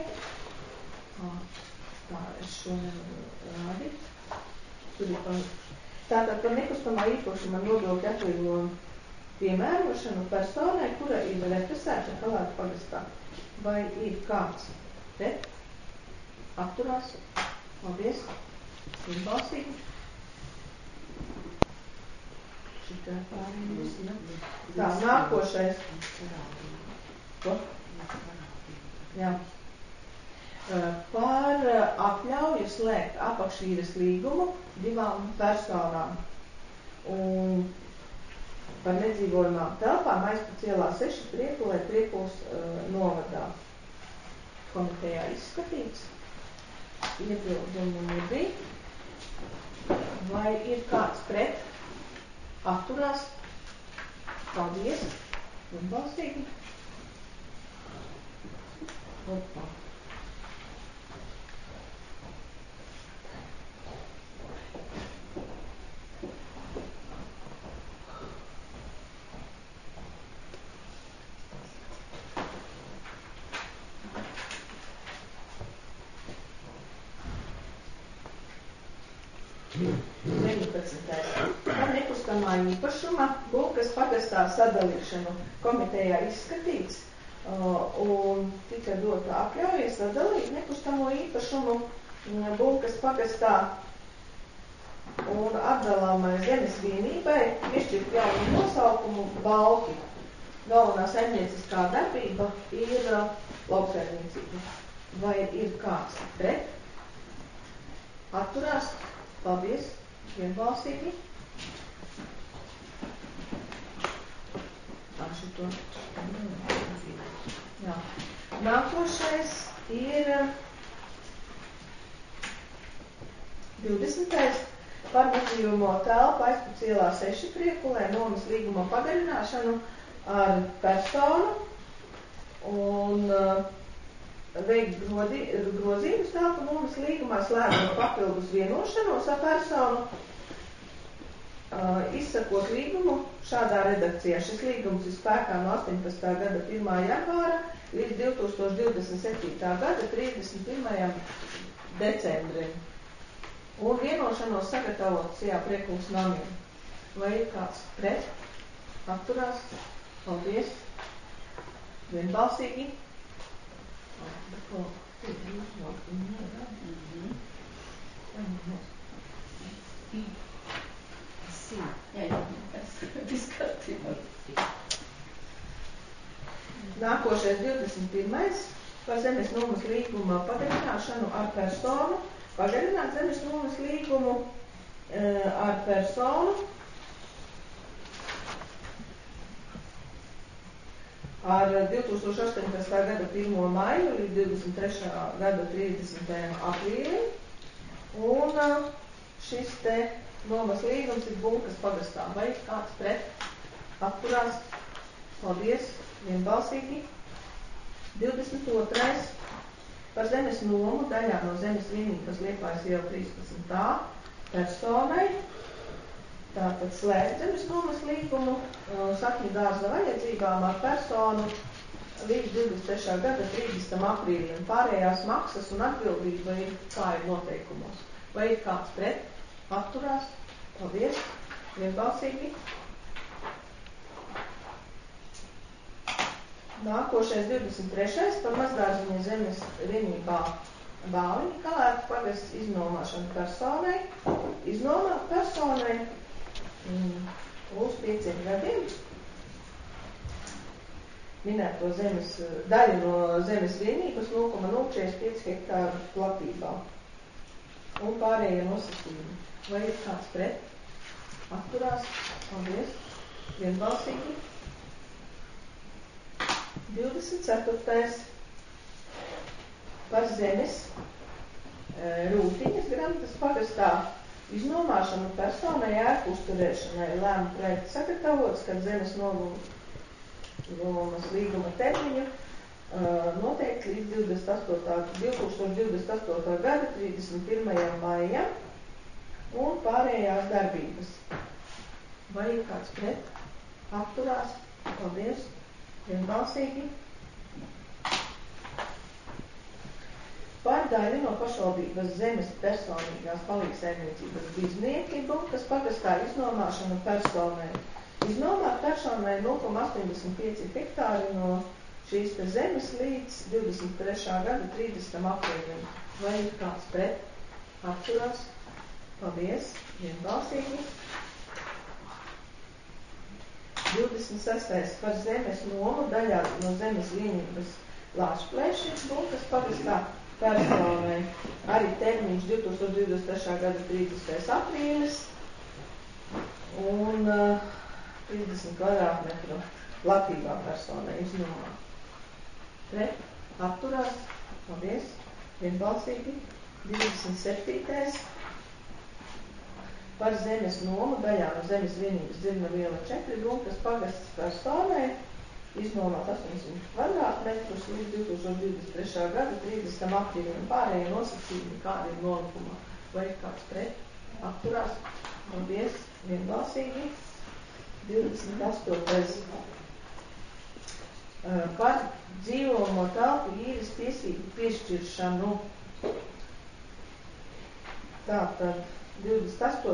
Tā, es šo nevaru rādīt. Tur ir par... Tātad par nekustamā īpašuma nodokļu atvieglojumu piemērošanu personai, kura ir represēta Kalētu pagastā. Vai ir kāds pret? Atturās? Paldies! Vienbalsīgi! Šitā pārējums, ja? Tā, nākošais. Ko? Jā. Par atļauju slēgt apakšīres līgumu divām personām. Un par nedzīvojumām telpām Aizpats ielā seši Priekulē, Priekulas uh, novadā. Komitejā izskatīts. Iebildumu nebija. Vai ir kāds pret? Atturās? Paldies! Vienbalsīgi! Opa! deviņpadsmitais Par nekustamā īpašuma Bulkas pagastā sadalīšanu komitejā izskatīts un tika dota atļauja sadalīt nekustamo īpašumu Bulkas pagastā un atdalāmai zemes vienībai piešķirt jaunu nosaukumu Balki. Galvenā saimnieciskā darbība ir lauksaimniecība. Vai ir kāds pret? Atturās? Paldies! Vienbalsīgi! Tā šito. Jā. Nākošais ir divdesmitais par nedzīvojamo telpu Aizpats ielā seši Priekulē nomas līguma pagarināšanu ar personu un uh, veikt grozījumus telpu nomas līgumā, slēdzot papildus vienošanos ar personu, uh, izsakot līgumu šādā redakcijā. Šis līgums ir spēkā no astoņpadsmitā gada pirmā janvāra līdz divi tūkstoši divdesmit septītā gada trīsdesmit pirmajam decembrim. Un vienošanos sagatavotas jā Priekulas namiem. Vai ir kāds pret? Atturās? Paldies! Vienbalsīgi! Nākošais divdesmit pirmais par zemes nomas līguma pagarināšanu ar personu. Pagarināt zemes nomas līgumu e, ar personu ar divi tūkstoši astoņpadsmitā gada pirmo maiju līdz divdesmit trešā gada trīsdesmitajam aprīlim. Un šis te nomas līgums ir Bulkas pagastā. Vai kāds pret? Atturās? Paldies! Vienbalsīgi! divdesmit otrais par zemes nomu daļā no zemes vienības Liepājas iela trīspadsmit A personai Tātad slēgt zemes nomas līgumu sakņu dārza vajadzībām ar personu līdz divdesmit trešā gada trīsdesmitajam aprīlim. Pārējās maksas un atbildība ir kā ir noteikumos. Vai ir kāds pret? Atturās? Paldies. Vienbalsīgi. Nākošais divdesmit trešais par mazdārziņa zemes vienībā Bāliņa Kalētu pagasts iznomāšana personai. Iznomā personai mm, uz pieciem gadiem minēto zemes, daļu no zemes vienības nulle komats nulle četrdesmit pieci hektāru platībā un pārējie nosacījumi. Vai ir kāds pret? Atturās? Paldies. Vienbalsīgi. divdesmit ceturtais par zemes Rūtiņas Grantas pagastā iznomāšanu personai ēku uzturēšanai. Lēmu projekts sagatavots, kad zemes nomas līguma termiņu noteikti līdz divtūkstoš divdesmit astotā gada trīsdesmit pirmajam maijam un pārējās darbības. Vai ir kāds pret? Atturās? Paldies. Vienbalsīgi. Par daļu no pašvaldības zemes personīgās palīgsaimniecības biznieki Bunkas pagastā iznomāšanu personai. Iznomāt personai nulle komats astoņdesmit pieci hektāri no šīs te zemes līdz divdesmit trešā gada trīsdesmitajam aprīlim. Vai ir kāds pret? Atturās? Paldies. Vienbalsīgi. divdesmit sestais par zemes nomu daļā no zemes vienības Lāčplēši Bunkas pagastā personai. Arī termiņš divtūkstoš divdesmit trešā gada trīsdesmitais aprīlis un uh, trīsdesmit kvadrātmetru platībā personai iznomā. Pret? Atturās? Paldies. Vienbalsīgi. divdesmit septītais par zemes nomu daļā no zemes vienības Dzirnaviela četri Bunkas pagasts personai iznomāt astoņsimt kvadrātmetrus līdz divtūkstoš divdesmit trešā gada trīsdesmitajam aprīlim. Pārējie nosacījumi kādi ir nolikumā. Vai ir kāds pret? Atturās? Paldies. Vienbalsīgi. divdesmit astotais par dzīvojamo telpu īres tiesību piešķiršanu. Tātad divdesmit astotais